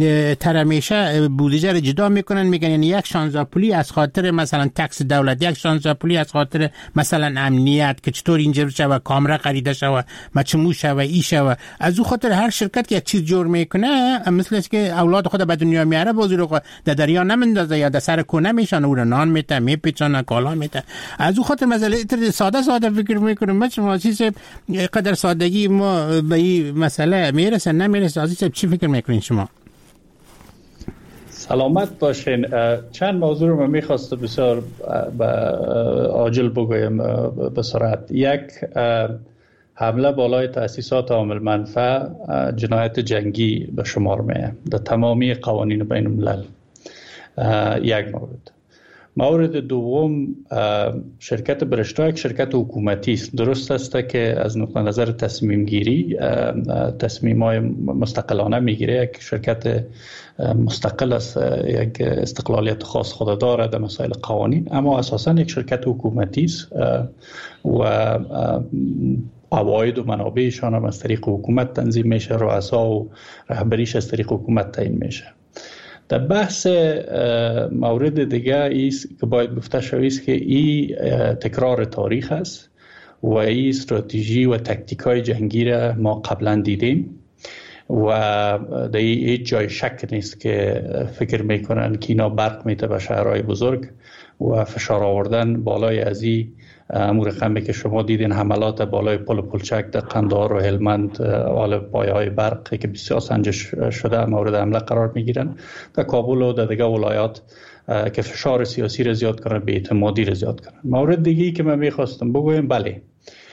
ترمیشه بودجه را جدا میکنن، میگن یعنی یک شانزده پولی از خاطر مثلا تکس دولت، یک شانزده پولی از خاطر مثلا امنیت که چطور اینجا شوه، کامرا خریده شوه، مچمو شوه، ای شوه. از او خاطر هر شرکت که یک چیز جور میکنه، مثل است که اولاد خود به دنیا میاره، بازی رو در دریا نمیندازه یا در سر کو نمیشانه، او رو نان میته، میپیچانه، کالا میته. از او خاطر مسئله ساده ساده فکر میکنم. ما شما چیز قدر سادگی ما به این مسئله میرسه نمیرسه؟ عزیز چی فکر میکنین شما؟ سلامت باشین. چند موضوع رو من میخواست بسیار عاجل بگویم به سرعت. یک، حمله بالای تأسیسات عامل منفع جنایت جنگی به شمار میه در تمامی قوانین بین الملل. یک مورد. مورد دوم، شرکت برشتا یک شرکت حکومتی است. درست است که از نقطه نظر تصمیم گیری تصمیم‌های مستقلانه میگیره، یک شرکت مستقل است، یک استقلالیت خاص خود داره در مسائل قوانین، اما اساساً یک شرکت حکومتی است و عواید و منابعشان هم از طریق حکومت تنظیم میشه، رؤسا و رهبریش از طریق حکومت تعیین میشه. در بحث مورد دیگه است که باید گفته شوی است که این تکرار تاریخ است و این استراتژی و تکتیکای جنگی را ما قبلا دیدیم و در هیچ جای شک نیست که فکر میکنن که اینا برق میته به شهرهای بزرگ و فشار آوردن بالای از این امور رقمی که شما دیدین، حملات بالای پل پلچک در قندهار و هلمند، حال پایه های برق که بسیار سنجش شده مورد حمله قرار میگیرن، در کابل و در دیگه ولایات که فشار سیاسی را زیاد کنن، بی‌اعتمادی را زیاد کنن. مورد دیگه‌ای که من میخواستم بگویم، بله،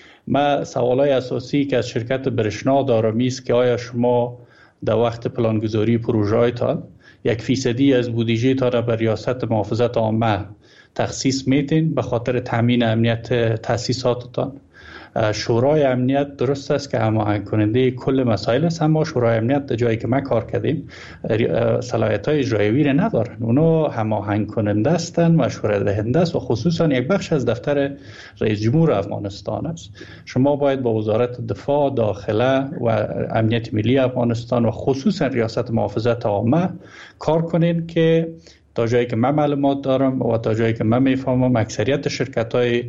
ما سوالای اساسی که از شرکت برشنا دارم است که آیا شما در وقت پلانگذاری پروژه‌هایتان یک فیصدی از بودجه تا را به ریاست محافظت عامه تخصیص میتین به خاطر تامین امنیت تاسیساتتان؟ شورای امنیت درست است که هماهنگ کننده کل مسائل است، اما شورای امنیت در جایی که ما کار کردیم صلاحیت‌های اجرایی را ندارن. اونا هماهنگ کننده هستند، مشوره دهنده است و خصوصا یک بخش از دفتر رئیس جمهور افغانستان است. شما باید با وزارت دفاع، داخله و امنیت ملی افغانستان و خصوصا ریاست محافظت عامه کار کنین که تا جایی که من معلومات دارم و تا جایی که من میفهمم اکثریت شرکت‌های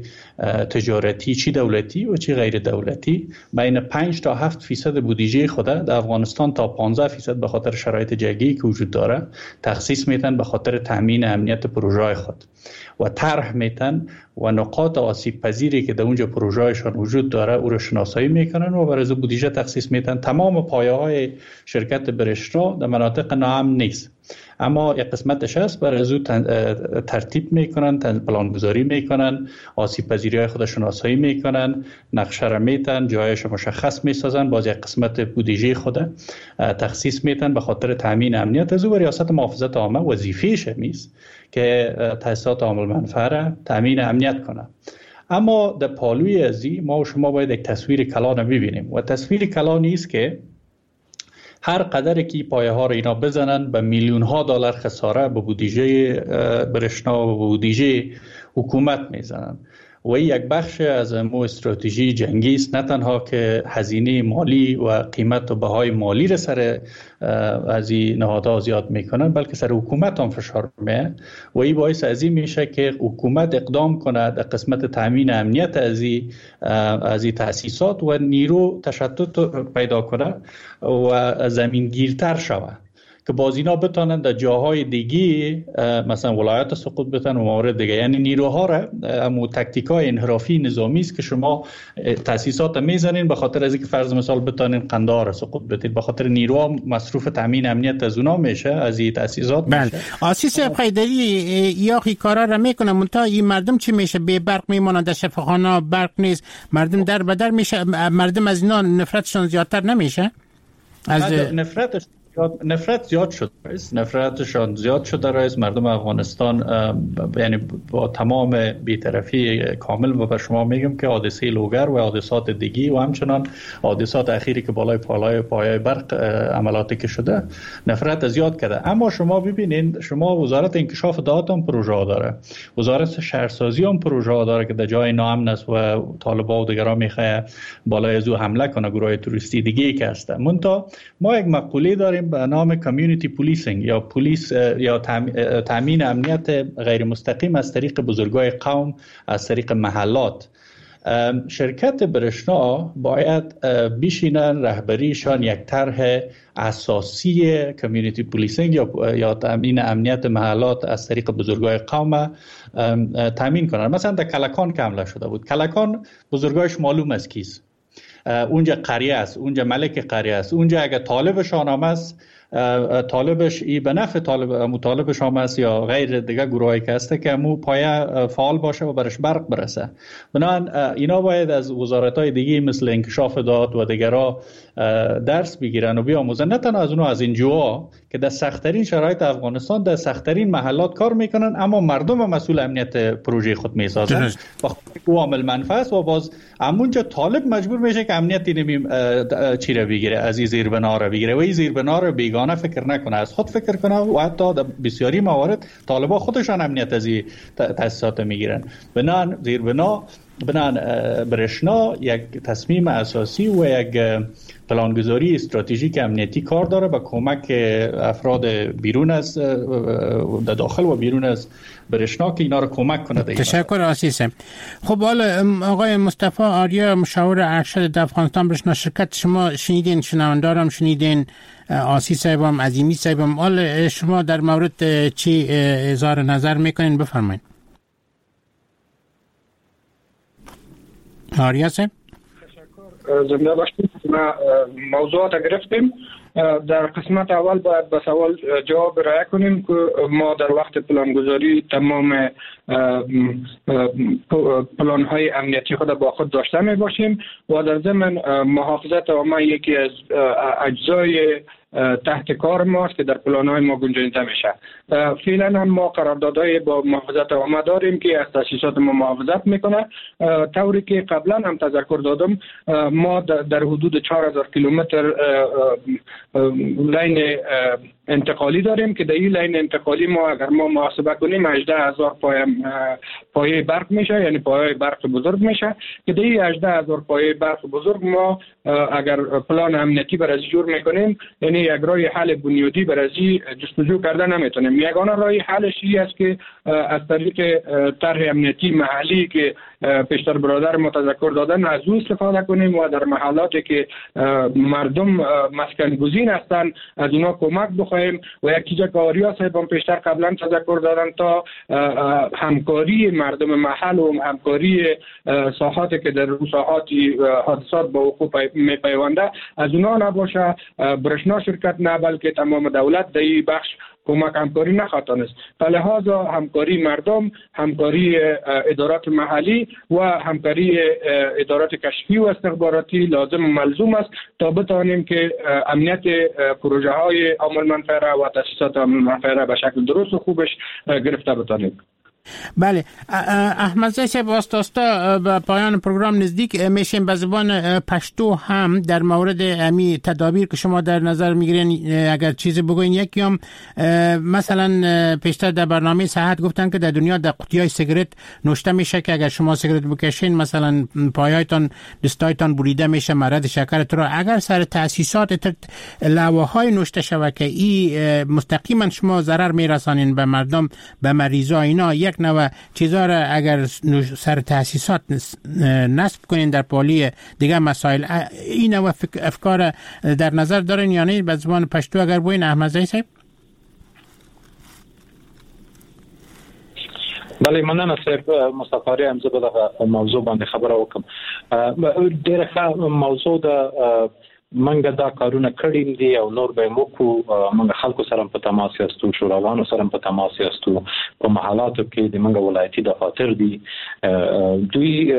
تجارتی، چی دولتی و چی غیر دولتی، بین پنج تا هفت فیصد بودجه خود در افغانستان تا پانزده فیصد به خاطر شرایط جنگی که وجود داره تخصیص میتن به خاطر تامین امنیت پروژه‌های خود و طرح میتن و نقاط آسیب پذیری که در اونجا پروژه‌هایشان وجود داره او رو شناسایی میکنن و برای بودجه تخصیص میتن. تمام پایه‌های شرکت برشنا در مناطق ناامن نیست، اما یک قسمتش هست برای زود ترتیب میکنن، پلانگذاری میکنن، آسیب پذیری های خود شناسایی میکنن، نقشه را میتن، جایش مشخص میسازن، باز یک قسمت بودجه خود تخصیص میتن به خاطر تامین امنیت. از او ریاست محافظت عامه وظیفه‌اش میست که تاسیسات عامل منفعه را تامین امنیت کنه. اما در پالوی ازی ما و شما باید یک تصویر کلان ببینیم و تصویر کلانی است که هر قدر که پایه ها را اینا بزنن به میلیون ها دلار خساره به بودجه برشنا و بودجه حکومت میزنن و این یک بخش از مو استراتژی جنگی است، نه تنها که هزینه مالی و قیمت و بهای مالی را سر از این نهادها زیاد میکنن، بلکه سر حکومت هم فشار میه و این باعث از این میشه که حکومت اقدام کنه در قسمت تامین امنیت از این از این تاسیسات و نیرو تشتت پیدا کنه و زمینگیرتر شوه که باز اینا بتانند در جاهای دیگه مثلا ولایت سقوط بتن و موارد دیگه. یعنی نیروها را امو تکتیکای انحرافی نظامی است که شما تاسیسات میزنین به خاطر از اینکه فرض مثال بتانین قندهار سقوط بدید، به خاطر نیروها مصروف تامین امنیت از اونا میشه، از این تاسیسات میشه. بله. آسیس قیدری یا خی کارا را میکنه، منتها این مردم چی میشه؟ به برق میمونن، در شفاخانه برق نیست، مردم در بدر میشه، مردم از اینا نفرتشون زیادتر نمیشه؟ از نفرتش نفرت زیاد شد رئیس نفرتشان زیاد شده رئیس مردم افغانستان یعنی با تمام بی‌طرفی کامل و به شما میگم که حادثه لوگر و حادثات دیگی و همچنان حادثات اخیری که بالای پالای پایه برق عملاتی که شده نفرت زیاد کرده. اما شما ببینید، شما وزارت انکشاف داد هم پروژه ها داره، وزارت شهرسازی هم پروژه ها داره که در جای ناامن است و طالبان و دیگران میخواه بالای از او حمله کنه، گروه توریستی دیگه که هست. منتها ما یک مقوله داریم به نام کامیونیتی پولیسینگ یا پلیس یا تامین امنیت غیر مستقیم از طریق بزرگای قوم، از طریق محلات. شرکت برشنا باید بشینن رهبریشان یک طرح اساسی کامیونیتی پولیسینگ یا یا تامین امنیت محلات از طریق بزرگای قوم تامین کنن. مثلا در کلکان که حمله شده بود، کلکان بزرگایش معلوم است کیست، اونجا قریه است، اونجا ملک قریه است، اونجا اگه طالبشان هم است طالبش ای به نفع طالب مطالبش هم است یا غیر دیگه گروهی که هسته که مو پایه فعال باشه و برش برق برسه. بنابراین اینا باید از وزارت‌های دیگه مثل انکشاف داد و دیگرها درس بگیرن و بیاموزن، نه تنها از اونها، از اینجوها که در سخت‌ترین شرایط افغانستان در سخت‌ترین محلات کار میکنن اما مردم هم مسئول امنیت پروژه خود میسازن با عامل منفعت و باز همونجا طالب مجبور میشه که امنیتی نمی چی را بگیره، از این زیربنا را بگیره و این زیربنا را بیگانه فکر نکنه، از خود فکر کنه و حتی در بسیاری موارد طالبا خودشان امنیت از این تاسیسات میگیرن. بنان زیربنا بنان برشنا یک تصمیم اساسی و یک پلانگذاری استراتژیک امنیتی کار داره با کمک افراد بیرون از در داخل و بیرون از برشنا که اینا رو کمک کنه. تشکر آسیسه. خب حالا آقای مصطفی آریا مشاور ارشد افغانستان برشنا شرکت، شما شنیدین، شنوندارم شنیدین، آسیس صاحبم، عظیمی صاحبم، حالا شما در مورد چی اظهار نظر میکنین؟ بفرمایید. آریا صاحب زنده باشید. ما موضوعات گرفتیم. در قسمت اول باید به سوال جواب ارائه کنیم که ما در وقت پلانگذاری تمام پلان‌های امنیتی خود با خود داشته می باشیم و در ضمن محافظت عامه یکی از اجزای تحت کار ماست که در پلان‌های ما گنجانیده میشه. فعلا هم ما قراردادهای با محافظت عامه داریم که از تاسیسات ما محافظت میکنه، طوری که قبلا هم تذکر دادم ما در حدود چهار هزار کیلومتر لین انتقالی داریم که در این لین انتقالی ما اگر ما محاسبه کنیم هجده هزار پایه پایه برق میشه، یعنی پایه برق بزرگ میشه که در این هجده هزار پایه برق بزرگ ما اگر پلان امنیتی برای جور میکنیم، یعنی یک راه حل بنیادی برای جستجو کردن نمیتونیم. یگانه راه حلش این است که از طریق طرح امنیتی محلی که پیشتر برادر متذکر دادن از او استفاده کنیم و در محلاتی که مردم مسکن گزین هستند از اونا کمک بخواهیم و یک چیز که آریا صاحب هم پیشتر قبلا تذکر دادن تا همکاری مردم محل و همکاری ساحاتی که در ساحات حادثات با وقوع میپیونده از اونا نباشه، برشنا شرکت نه بلکه تمام دولت در این بخش کمک همکاری نخواهد است. لحاظا همکاری مردم، همکاری ادارات محلی و همکاری ادارات کشفی و استخباراتی لازم و ملزوم است تا بتوانیم که امنیت پروژه های عامل منفعه و تاسیسات عامل منفعه به شکل درست و خوبش گرفته بتوانیم. بله احمد زی صاحب واسطاستا به پایان پروگرام نزدیک میشیم. به زبان پشتو هم در مورد امی تدابیر که شما در نظر میگیرین اگر چیزی بگوین، یکی هم مثلا پیشتر در برنامه صحت گفتن که در دنیا در قطیای سیگرت نوشته میشه که اگر شما سیگرت بکشین مثلا پایایتان دستایتان بریده میشه، مرض شکرت را. اگر سر تاسیسات لوحه های نوشته شود که این مستقیما شما ضرر میرسانین به مردم، به مریضا، اینا یک نوع چیزا را اگر سر تاسیسات نصب کنین در پالی دیگه مسائل، این نوع افکار در نظر دارین یا نه؟ به زبان پشتو اگر بوین احمد زی صاحب. بله مننه صاحب مصطفی امزه به موضوع باندې خبره وکم. ډیره ښه موضوع ده. منګه دا کارونه کړی دي او نور به مو کو منګه خلکو سره په تماس یاستو، شوراګانو سره په تماس یاستو، په محلاتو کې د منګه ولایتي دفاتر دي، دوی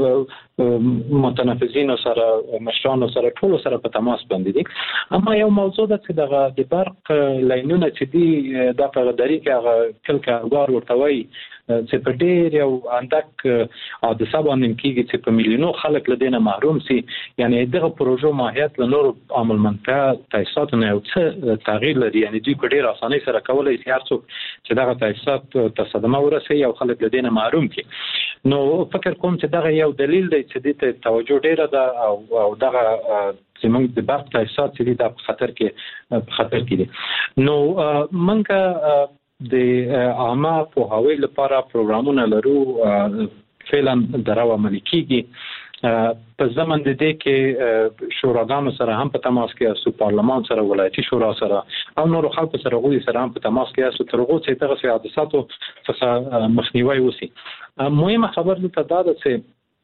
متنفذین سره مشرانو سره ټول سره په تماس باندې دي. اما یو موضوع ده چې د برق لاینونه چې دي د پغداري کې هغه کل کارګار ورته وایي چې په ډېر یو اندک حادثه باندې کېږي چې په میلیونو خلک له دینه محروم سي. یعنی دغه پروژو ماهیت له نور عامل منفعه تاسیساتو نه یو څه تغییر لري. یعنی دوی په ډېر اسانۍ سره کولای شي هر څوک چې دغه تاسیسات ته صدمه ورسوي او خلک له دینه محروم کړي. نو فکر کوم چې دغه یو دلیل دی چې دې ته توجه ډېره ده او او دغه چې موږ د برق تاسیسات چې دي د خطر کې خطر کې دي. نو موږ د عامه پوهاوی لپاره پروګرامونه لرو، فعلا درو عملي کیږي. په زمن د دې کې شوراګانو سره هم په تماس کې اوسو، پارلمان سره، ولایتي شورا سره او نور خلکو سره غوړي سره هم په تماس کې اوسو تر هغه چې دغه حادثاتو څخه مخنیوي وسی. مهمه خبر دلته دا ده چې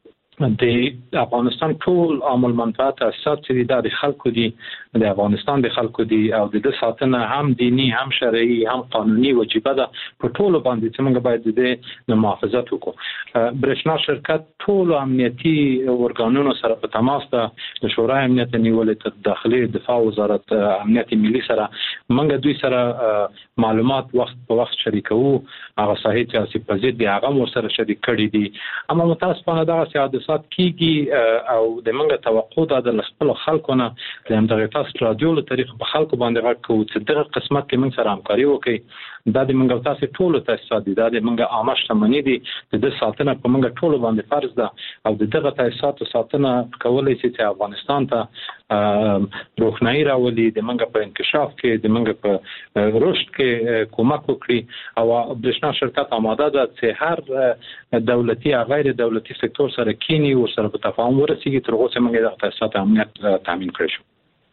د افغانستان ټول عامل منفعت تاسیسات چې د خلکو دي، د افغانستان د خلکو دي او د ساتنه هم دینی هم شرعي هم قانوني وجیبه ده په ټولو باندې چې موږ باید د محافظت وکړو. برښنا شرکت ټول امنیتي ورګانونو سره په تماس ده، د شورای امنیت نیولې تر داخلي دفاع وزارت امنیت ملي سره موږ دوی سره معلومات وخت په وخت شریکو. هغه صحیح سیاسي پزید دی هغه مو سره شریک کړي دي. اما متاسفانه دغه حادثات کیږي او د موږ توقع ده د خپل خلکو نه د دغه تاسو رادیو له طریق په خلکو باندې راکو چې دغه قسمت کې موږ سره همکاري وکړي. دا د موږ تاسو ټول تاسیسات دي، دا د موږ عامه شتمنۍ دي، د ساتنه په موږ ټول باندې فرض ده او دغه تاسیسات ساتنه کولای شي چې افغانستان ته روښنايي راولي، د موږ په انکشاف کې د موږ په رشد کې کومک وکړي. او برښنا شرکت آماده ده چې هر دولتي یا غیر دولتي سکتور سره کینی او سره په تفاهم ورسیږي تر څو موږ د تاسیسات امنیت تامین کړو.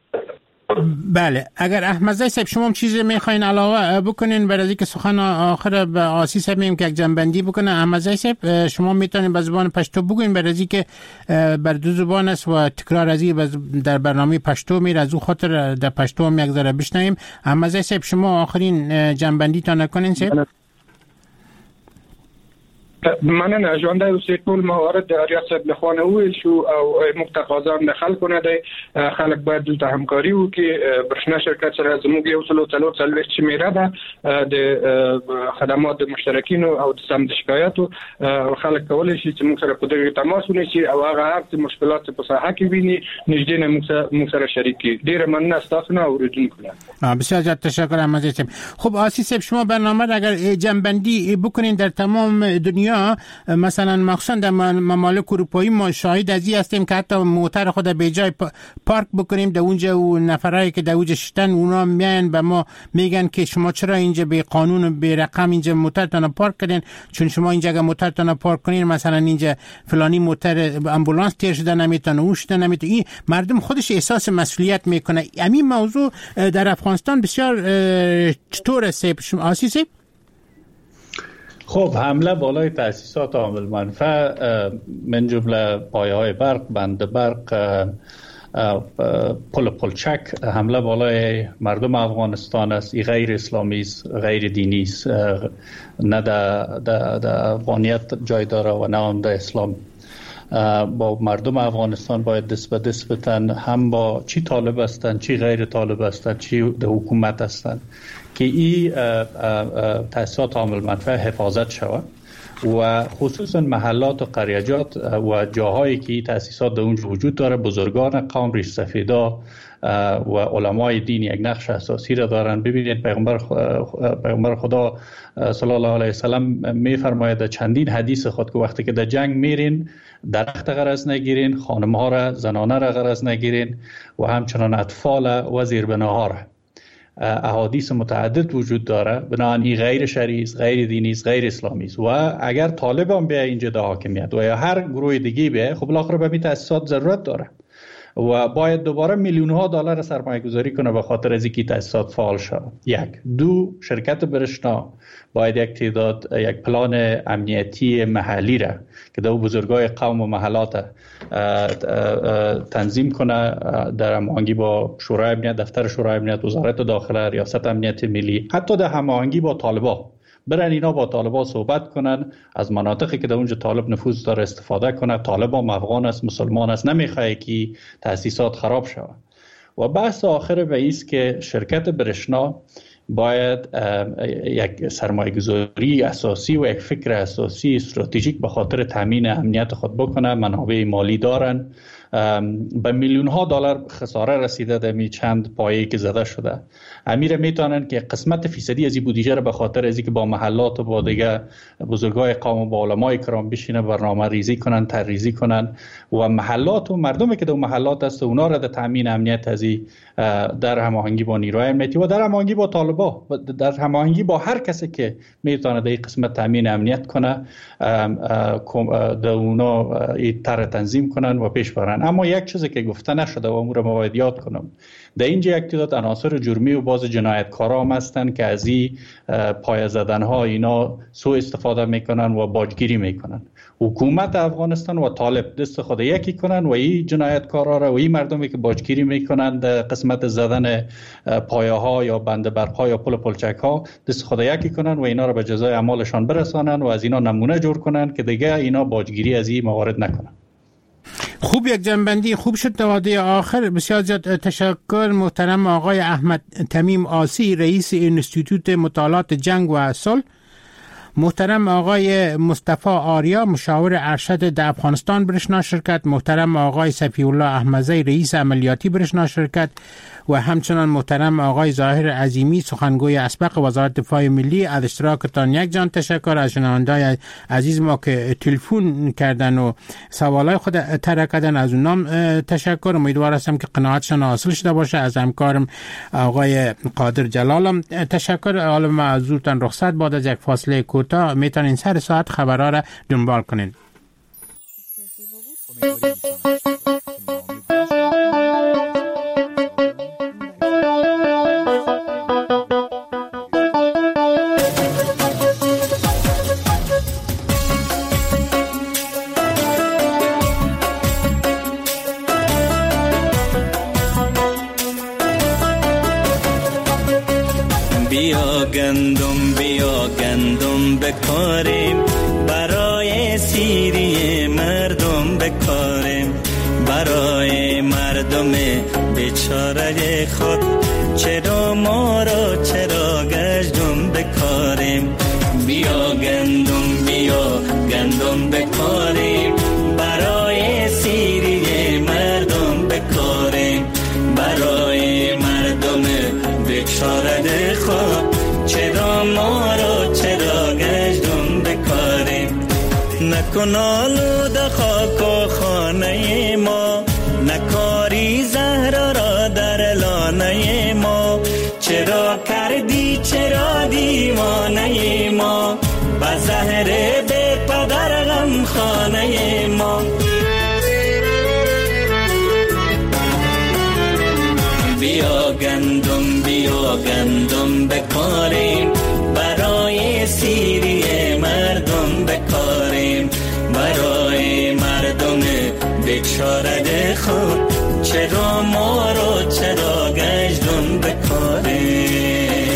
بله اگر احمد زی صاحب شما چیزی میخواین علاوه بکنین برای اینکه سخن آخر به آسی صاحب میم که یک جنبندی بکنه. احمد زی صاحب شما میتونین به زبان پشتو بگوین برای اینکه بر دو زبان است و تکرار ازی در برنامه پشتو میره، از او خاطر در پشتو هم یک ذره بشنویم. احمد زی صاحب شما آخرین جنبندی تا نکنین صاحب. مننه ژوندۍ اوسې ټول موارد د ریاست لخوا نه ویل شو او موږ تقاضا د خلکو نه دی. خلک باید دلته همکاري وکړي. برښنا شرکت سره زموږ یو څلور څلور څلوېښت شمیره ده د خدمات د مشترکینو او د سم د شکایاتو. خلک کولی شي چې موږ سره په دغه تماس ونیسي او هغه هر مشکلات په ساحه کې ویني نږدې نه موږ سره شریک کړي. ډیره مننه تاسو نه اوریدونکو نه. بسیار زیاد تشکر احمد صاحب. خب آسی صاحب شما برنامه اگر جنبندی بکنین در تمام دنیا مثلا مخصوصا در ممالک اروپایی ما شاهد ازی هستیم که حتی موتر خود به جای پارک بکنیم در اونجا و نفرایی که در اونجا شدن اونا میان به ما میگن که شما چرا اینجا به قانون و به رقم اینجا موترتان پارک کردین، چون شما اینجا اگه موترتان پارک کنین مثلا اینجا فلانی موتر امبولانس تیر شده نمیتونه اون شده نمیتونه. این مردم خودش احساس مسئولیت میکنه. همین موضوع در افغانستان بسیار چطور است آسیسی؟ خب حمله بالای تأسیسات عامل منفع من جمله پایه‌های برق، بند برق، پل پلچک، حمله بالای مردم افغانستان است. این غیر اسلامی است، غیر دینی است، نه در افغانیت جای داره و نه هم در اسلام. با مردم افغانستان باید دست به دست بتن، هم با چی طالب هستند چی غیر طالب هستند چی در حکومت هستند که این تأسیسات عامل منفع حفاظت شود. و خصوصا محلات و قریجات و جاهایی که تأسیسات در اونجا وجود داره، بزرگان قوم، ریش سفیدا و علمای دین یک نقش اساسی را دارن. ببینید پیغمبر پیغمبر خدا صلی الله علیه وسلم میفرماید در چندین حدیث خود که وقتی که در جنگ میرین درخت غرض نگیرین، خانم‌ها را، زنانه را غرض نگیرین و همچنان اطفال و زیربناها را. احادیث متعدد وجود داره، بنابراین غیر شرعی است، غیر دینی است، غیر اسلامی است. و اگر طالبان بیا اینجا در حاکمیت و یا هر گروه دیگه بیا، خب بالاخره به این تأسیسات ضرورت داره و باید دوباره میلیون ها دلار سرمایه گذاری کنه به خاطر از اینکه تأسیسات فعال شود. یک. دو، شرکت برشنا باید یک تعداد یک پلان امنیتی محلی را که در بزرگای قوم و محلات تنظیم کنه، در هماهنگی با شورای امنیت، دفتر شورای امنیت، وزارت داخله، ریاست امنیت ملی، حتی در هماهنگی با طالبا برن اینا با طالبا صحبت کنن، از مناطقی که در اونجا طالب نفوذ داره استفاده کنه. طالبا افغان است، مسلمان است، نمیخواد که تأسیسات خراب شود. و بحث آخر به ایست که شرکت برشنا باید یک سرمایه گذاری اساسی و یک فکر اساسی استراتژیک به خاطر تامین امنیت خود بکنه. منابع مالی دارن، به میلیون ها دلار خساره رسیده در می چند پایه‌ای که زده شده. امیر میتونن که قسمت فیصدی از این بودجه را به خاطر از اینکه با محلات و با دیگه بزرگای قوم و با علمای کرام بشینه برنامه ریزی کنن، طرح‌ریزی کنن و محلات و مردمی که در محلات هست اونا را در تامین امنیت از در هماهنگی با نیروهای امنیتی و در هماهنگی با طالبا و در هماهنگی با هر کسی که میتونه در این قسمت تامین امنیت کنه در اونا این طرح تنظیم کنن و پیش برن. اما یک چیزی که گفته نشده و امور ما باید یاد کنم، در اینجا یک تعداد عناصر جرمی و باز جنایتکارا هم هستن که از این پایه زدن ها اینا سوء استفاده میکنن و باجگیری میکنن. حکومت افغانستان و طالب دست خود یکی کنن و این جنایتکارا را و این مردمی که باجگیری میکنن در قسمت زدن پایه ها یا بند برق ها یا پل پلچک ها دست خود یکی کنن و اینا را به جزای اعمالشان برسانن و از اینا نمونه جور کنن که دیگه اینا باجگیری از این موارد نکنن. خوب، یک جنبندی خوب شد. دوادی آخر بسیار زیاد تشکر محترم آقای احمد تمیم آسی، رئیس انستیتوت مطالعات جنگ و صلح. محترم آقای مصطفی آریا، مشاور ارشد در افغانستان برشنا شرکت. محترم آقای صفی الله احمدزی، رئیس عملیاتی برشنا شرکت. و همچنان محترم آقای ظاهر عظیمی، سخنگوی اسبق وزارت دفاع ملی. از اشتراکتان یک جان تشکر. از شنوندگان عزیز ما که تلفن کردن و سوالای خود طرح کردن از اونام تشکر. امیدوار هستم که قناعتشان حاصل شده باشه. از همکارم آقای قادر جلالم تشکر. حالا معذورتان رخصت بعد از یک فاصله کوتاه میتونین سر ساعت خبرها را دنبال کنین. بیا گندم بیا گندم بکاریم، برای سیری مردم بکاریم، برای مردم بیچاره خود چرا ما را چرا گشتم بکاریم. بیا گندم بیا گندم بکاریم، برای سیری مردم بکاریم، برای مردم بیچاره خود چرا ما را چرا گشتم بکاریم. نکن آلود خاک و خانه ما، نکاری زهر را در لانه ما، چرا کردی چرا دیوانه ما، با زهر بی پدر غم خانه ما. بیا گندم بیا گندم بکاریم، برای سیری مردم بکاریم، برای مردم بیچاره خود چرا ما رو چرا گشتم بکاریم.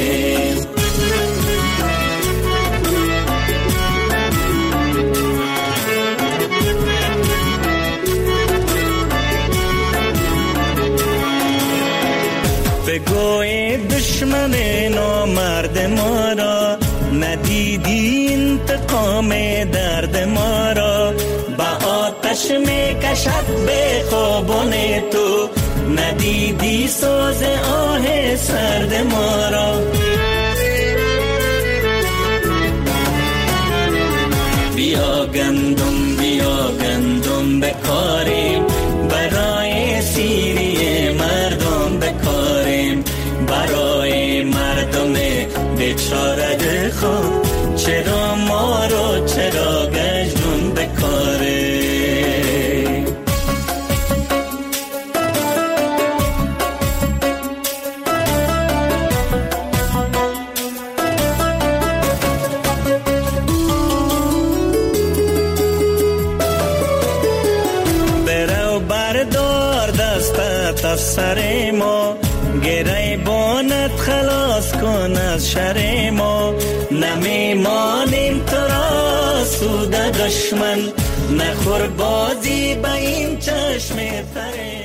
بگوی دشمن نامرد ما را، ندیدی انتقام کشد به خوابان تو، ندیدی ساز آه سرد ما را. بیا گندم بیا گندم بکاریم، برای سیری مردم بکاریم، برای مردم بیچاره خود، چرا ما رو چرا گشتون بکاره. برو بردار دستت از سر ما، گریبانت خلاص کن از شر ما. نمیمانیم تو را سود دشمن، نخور بازی به این چشم تر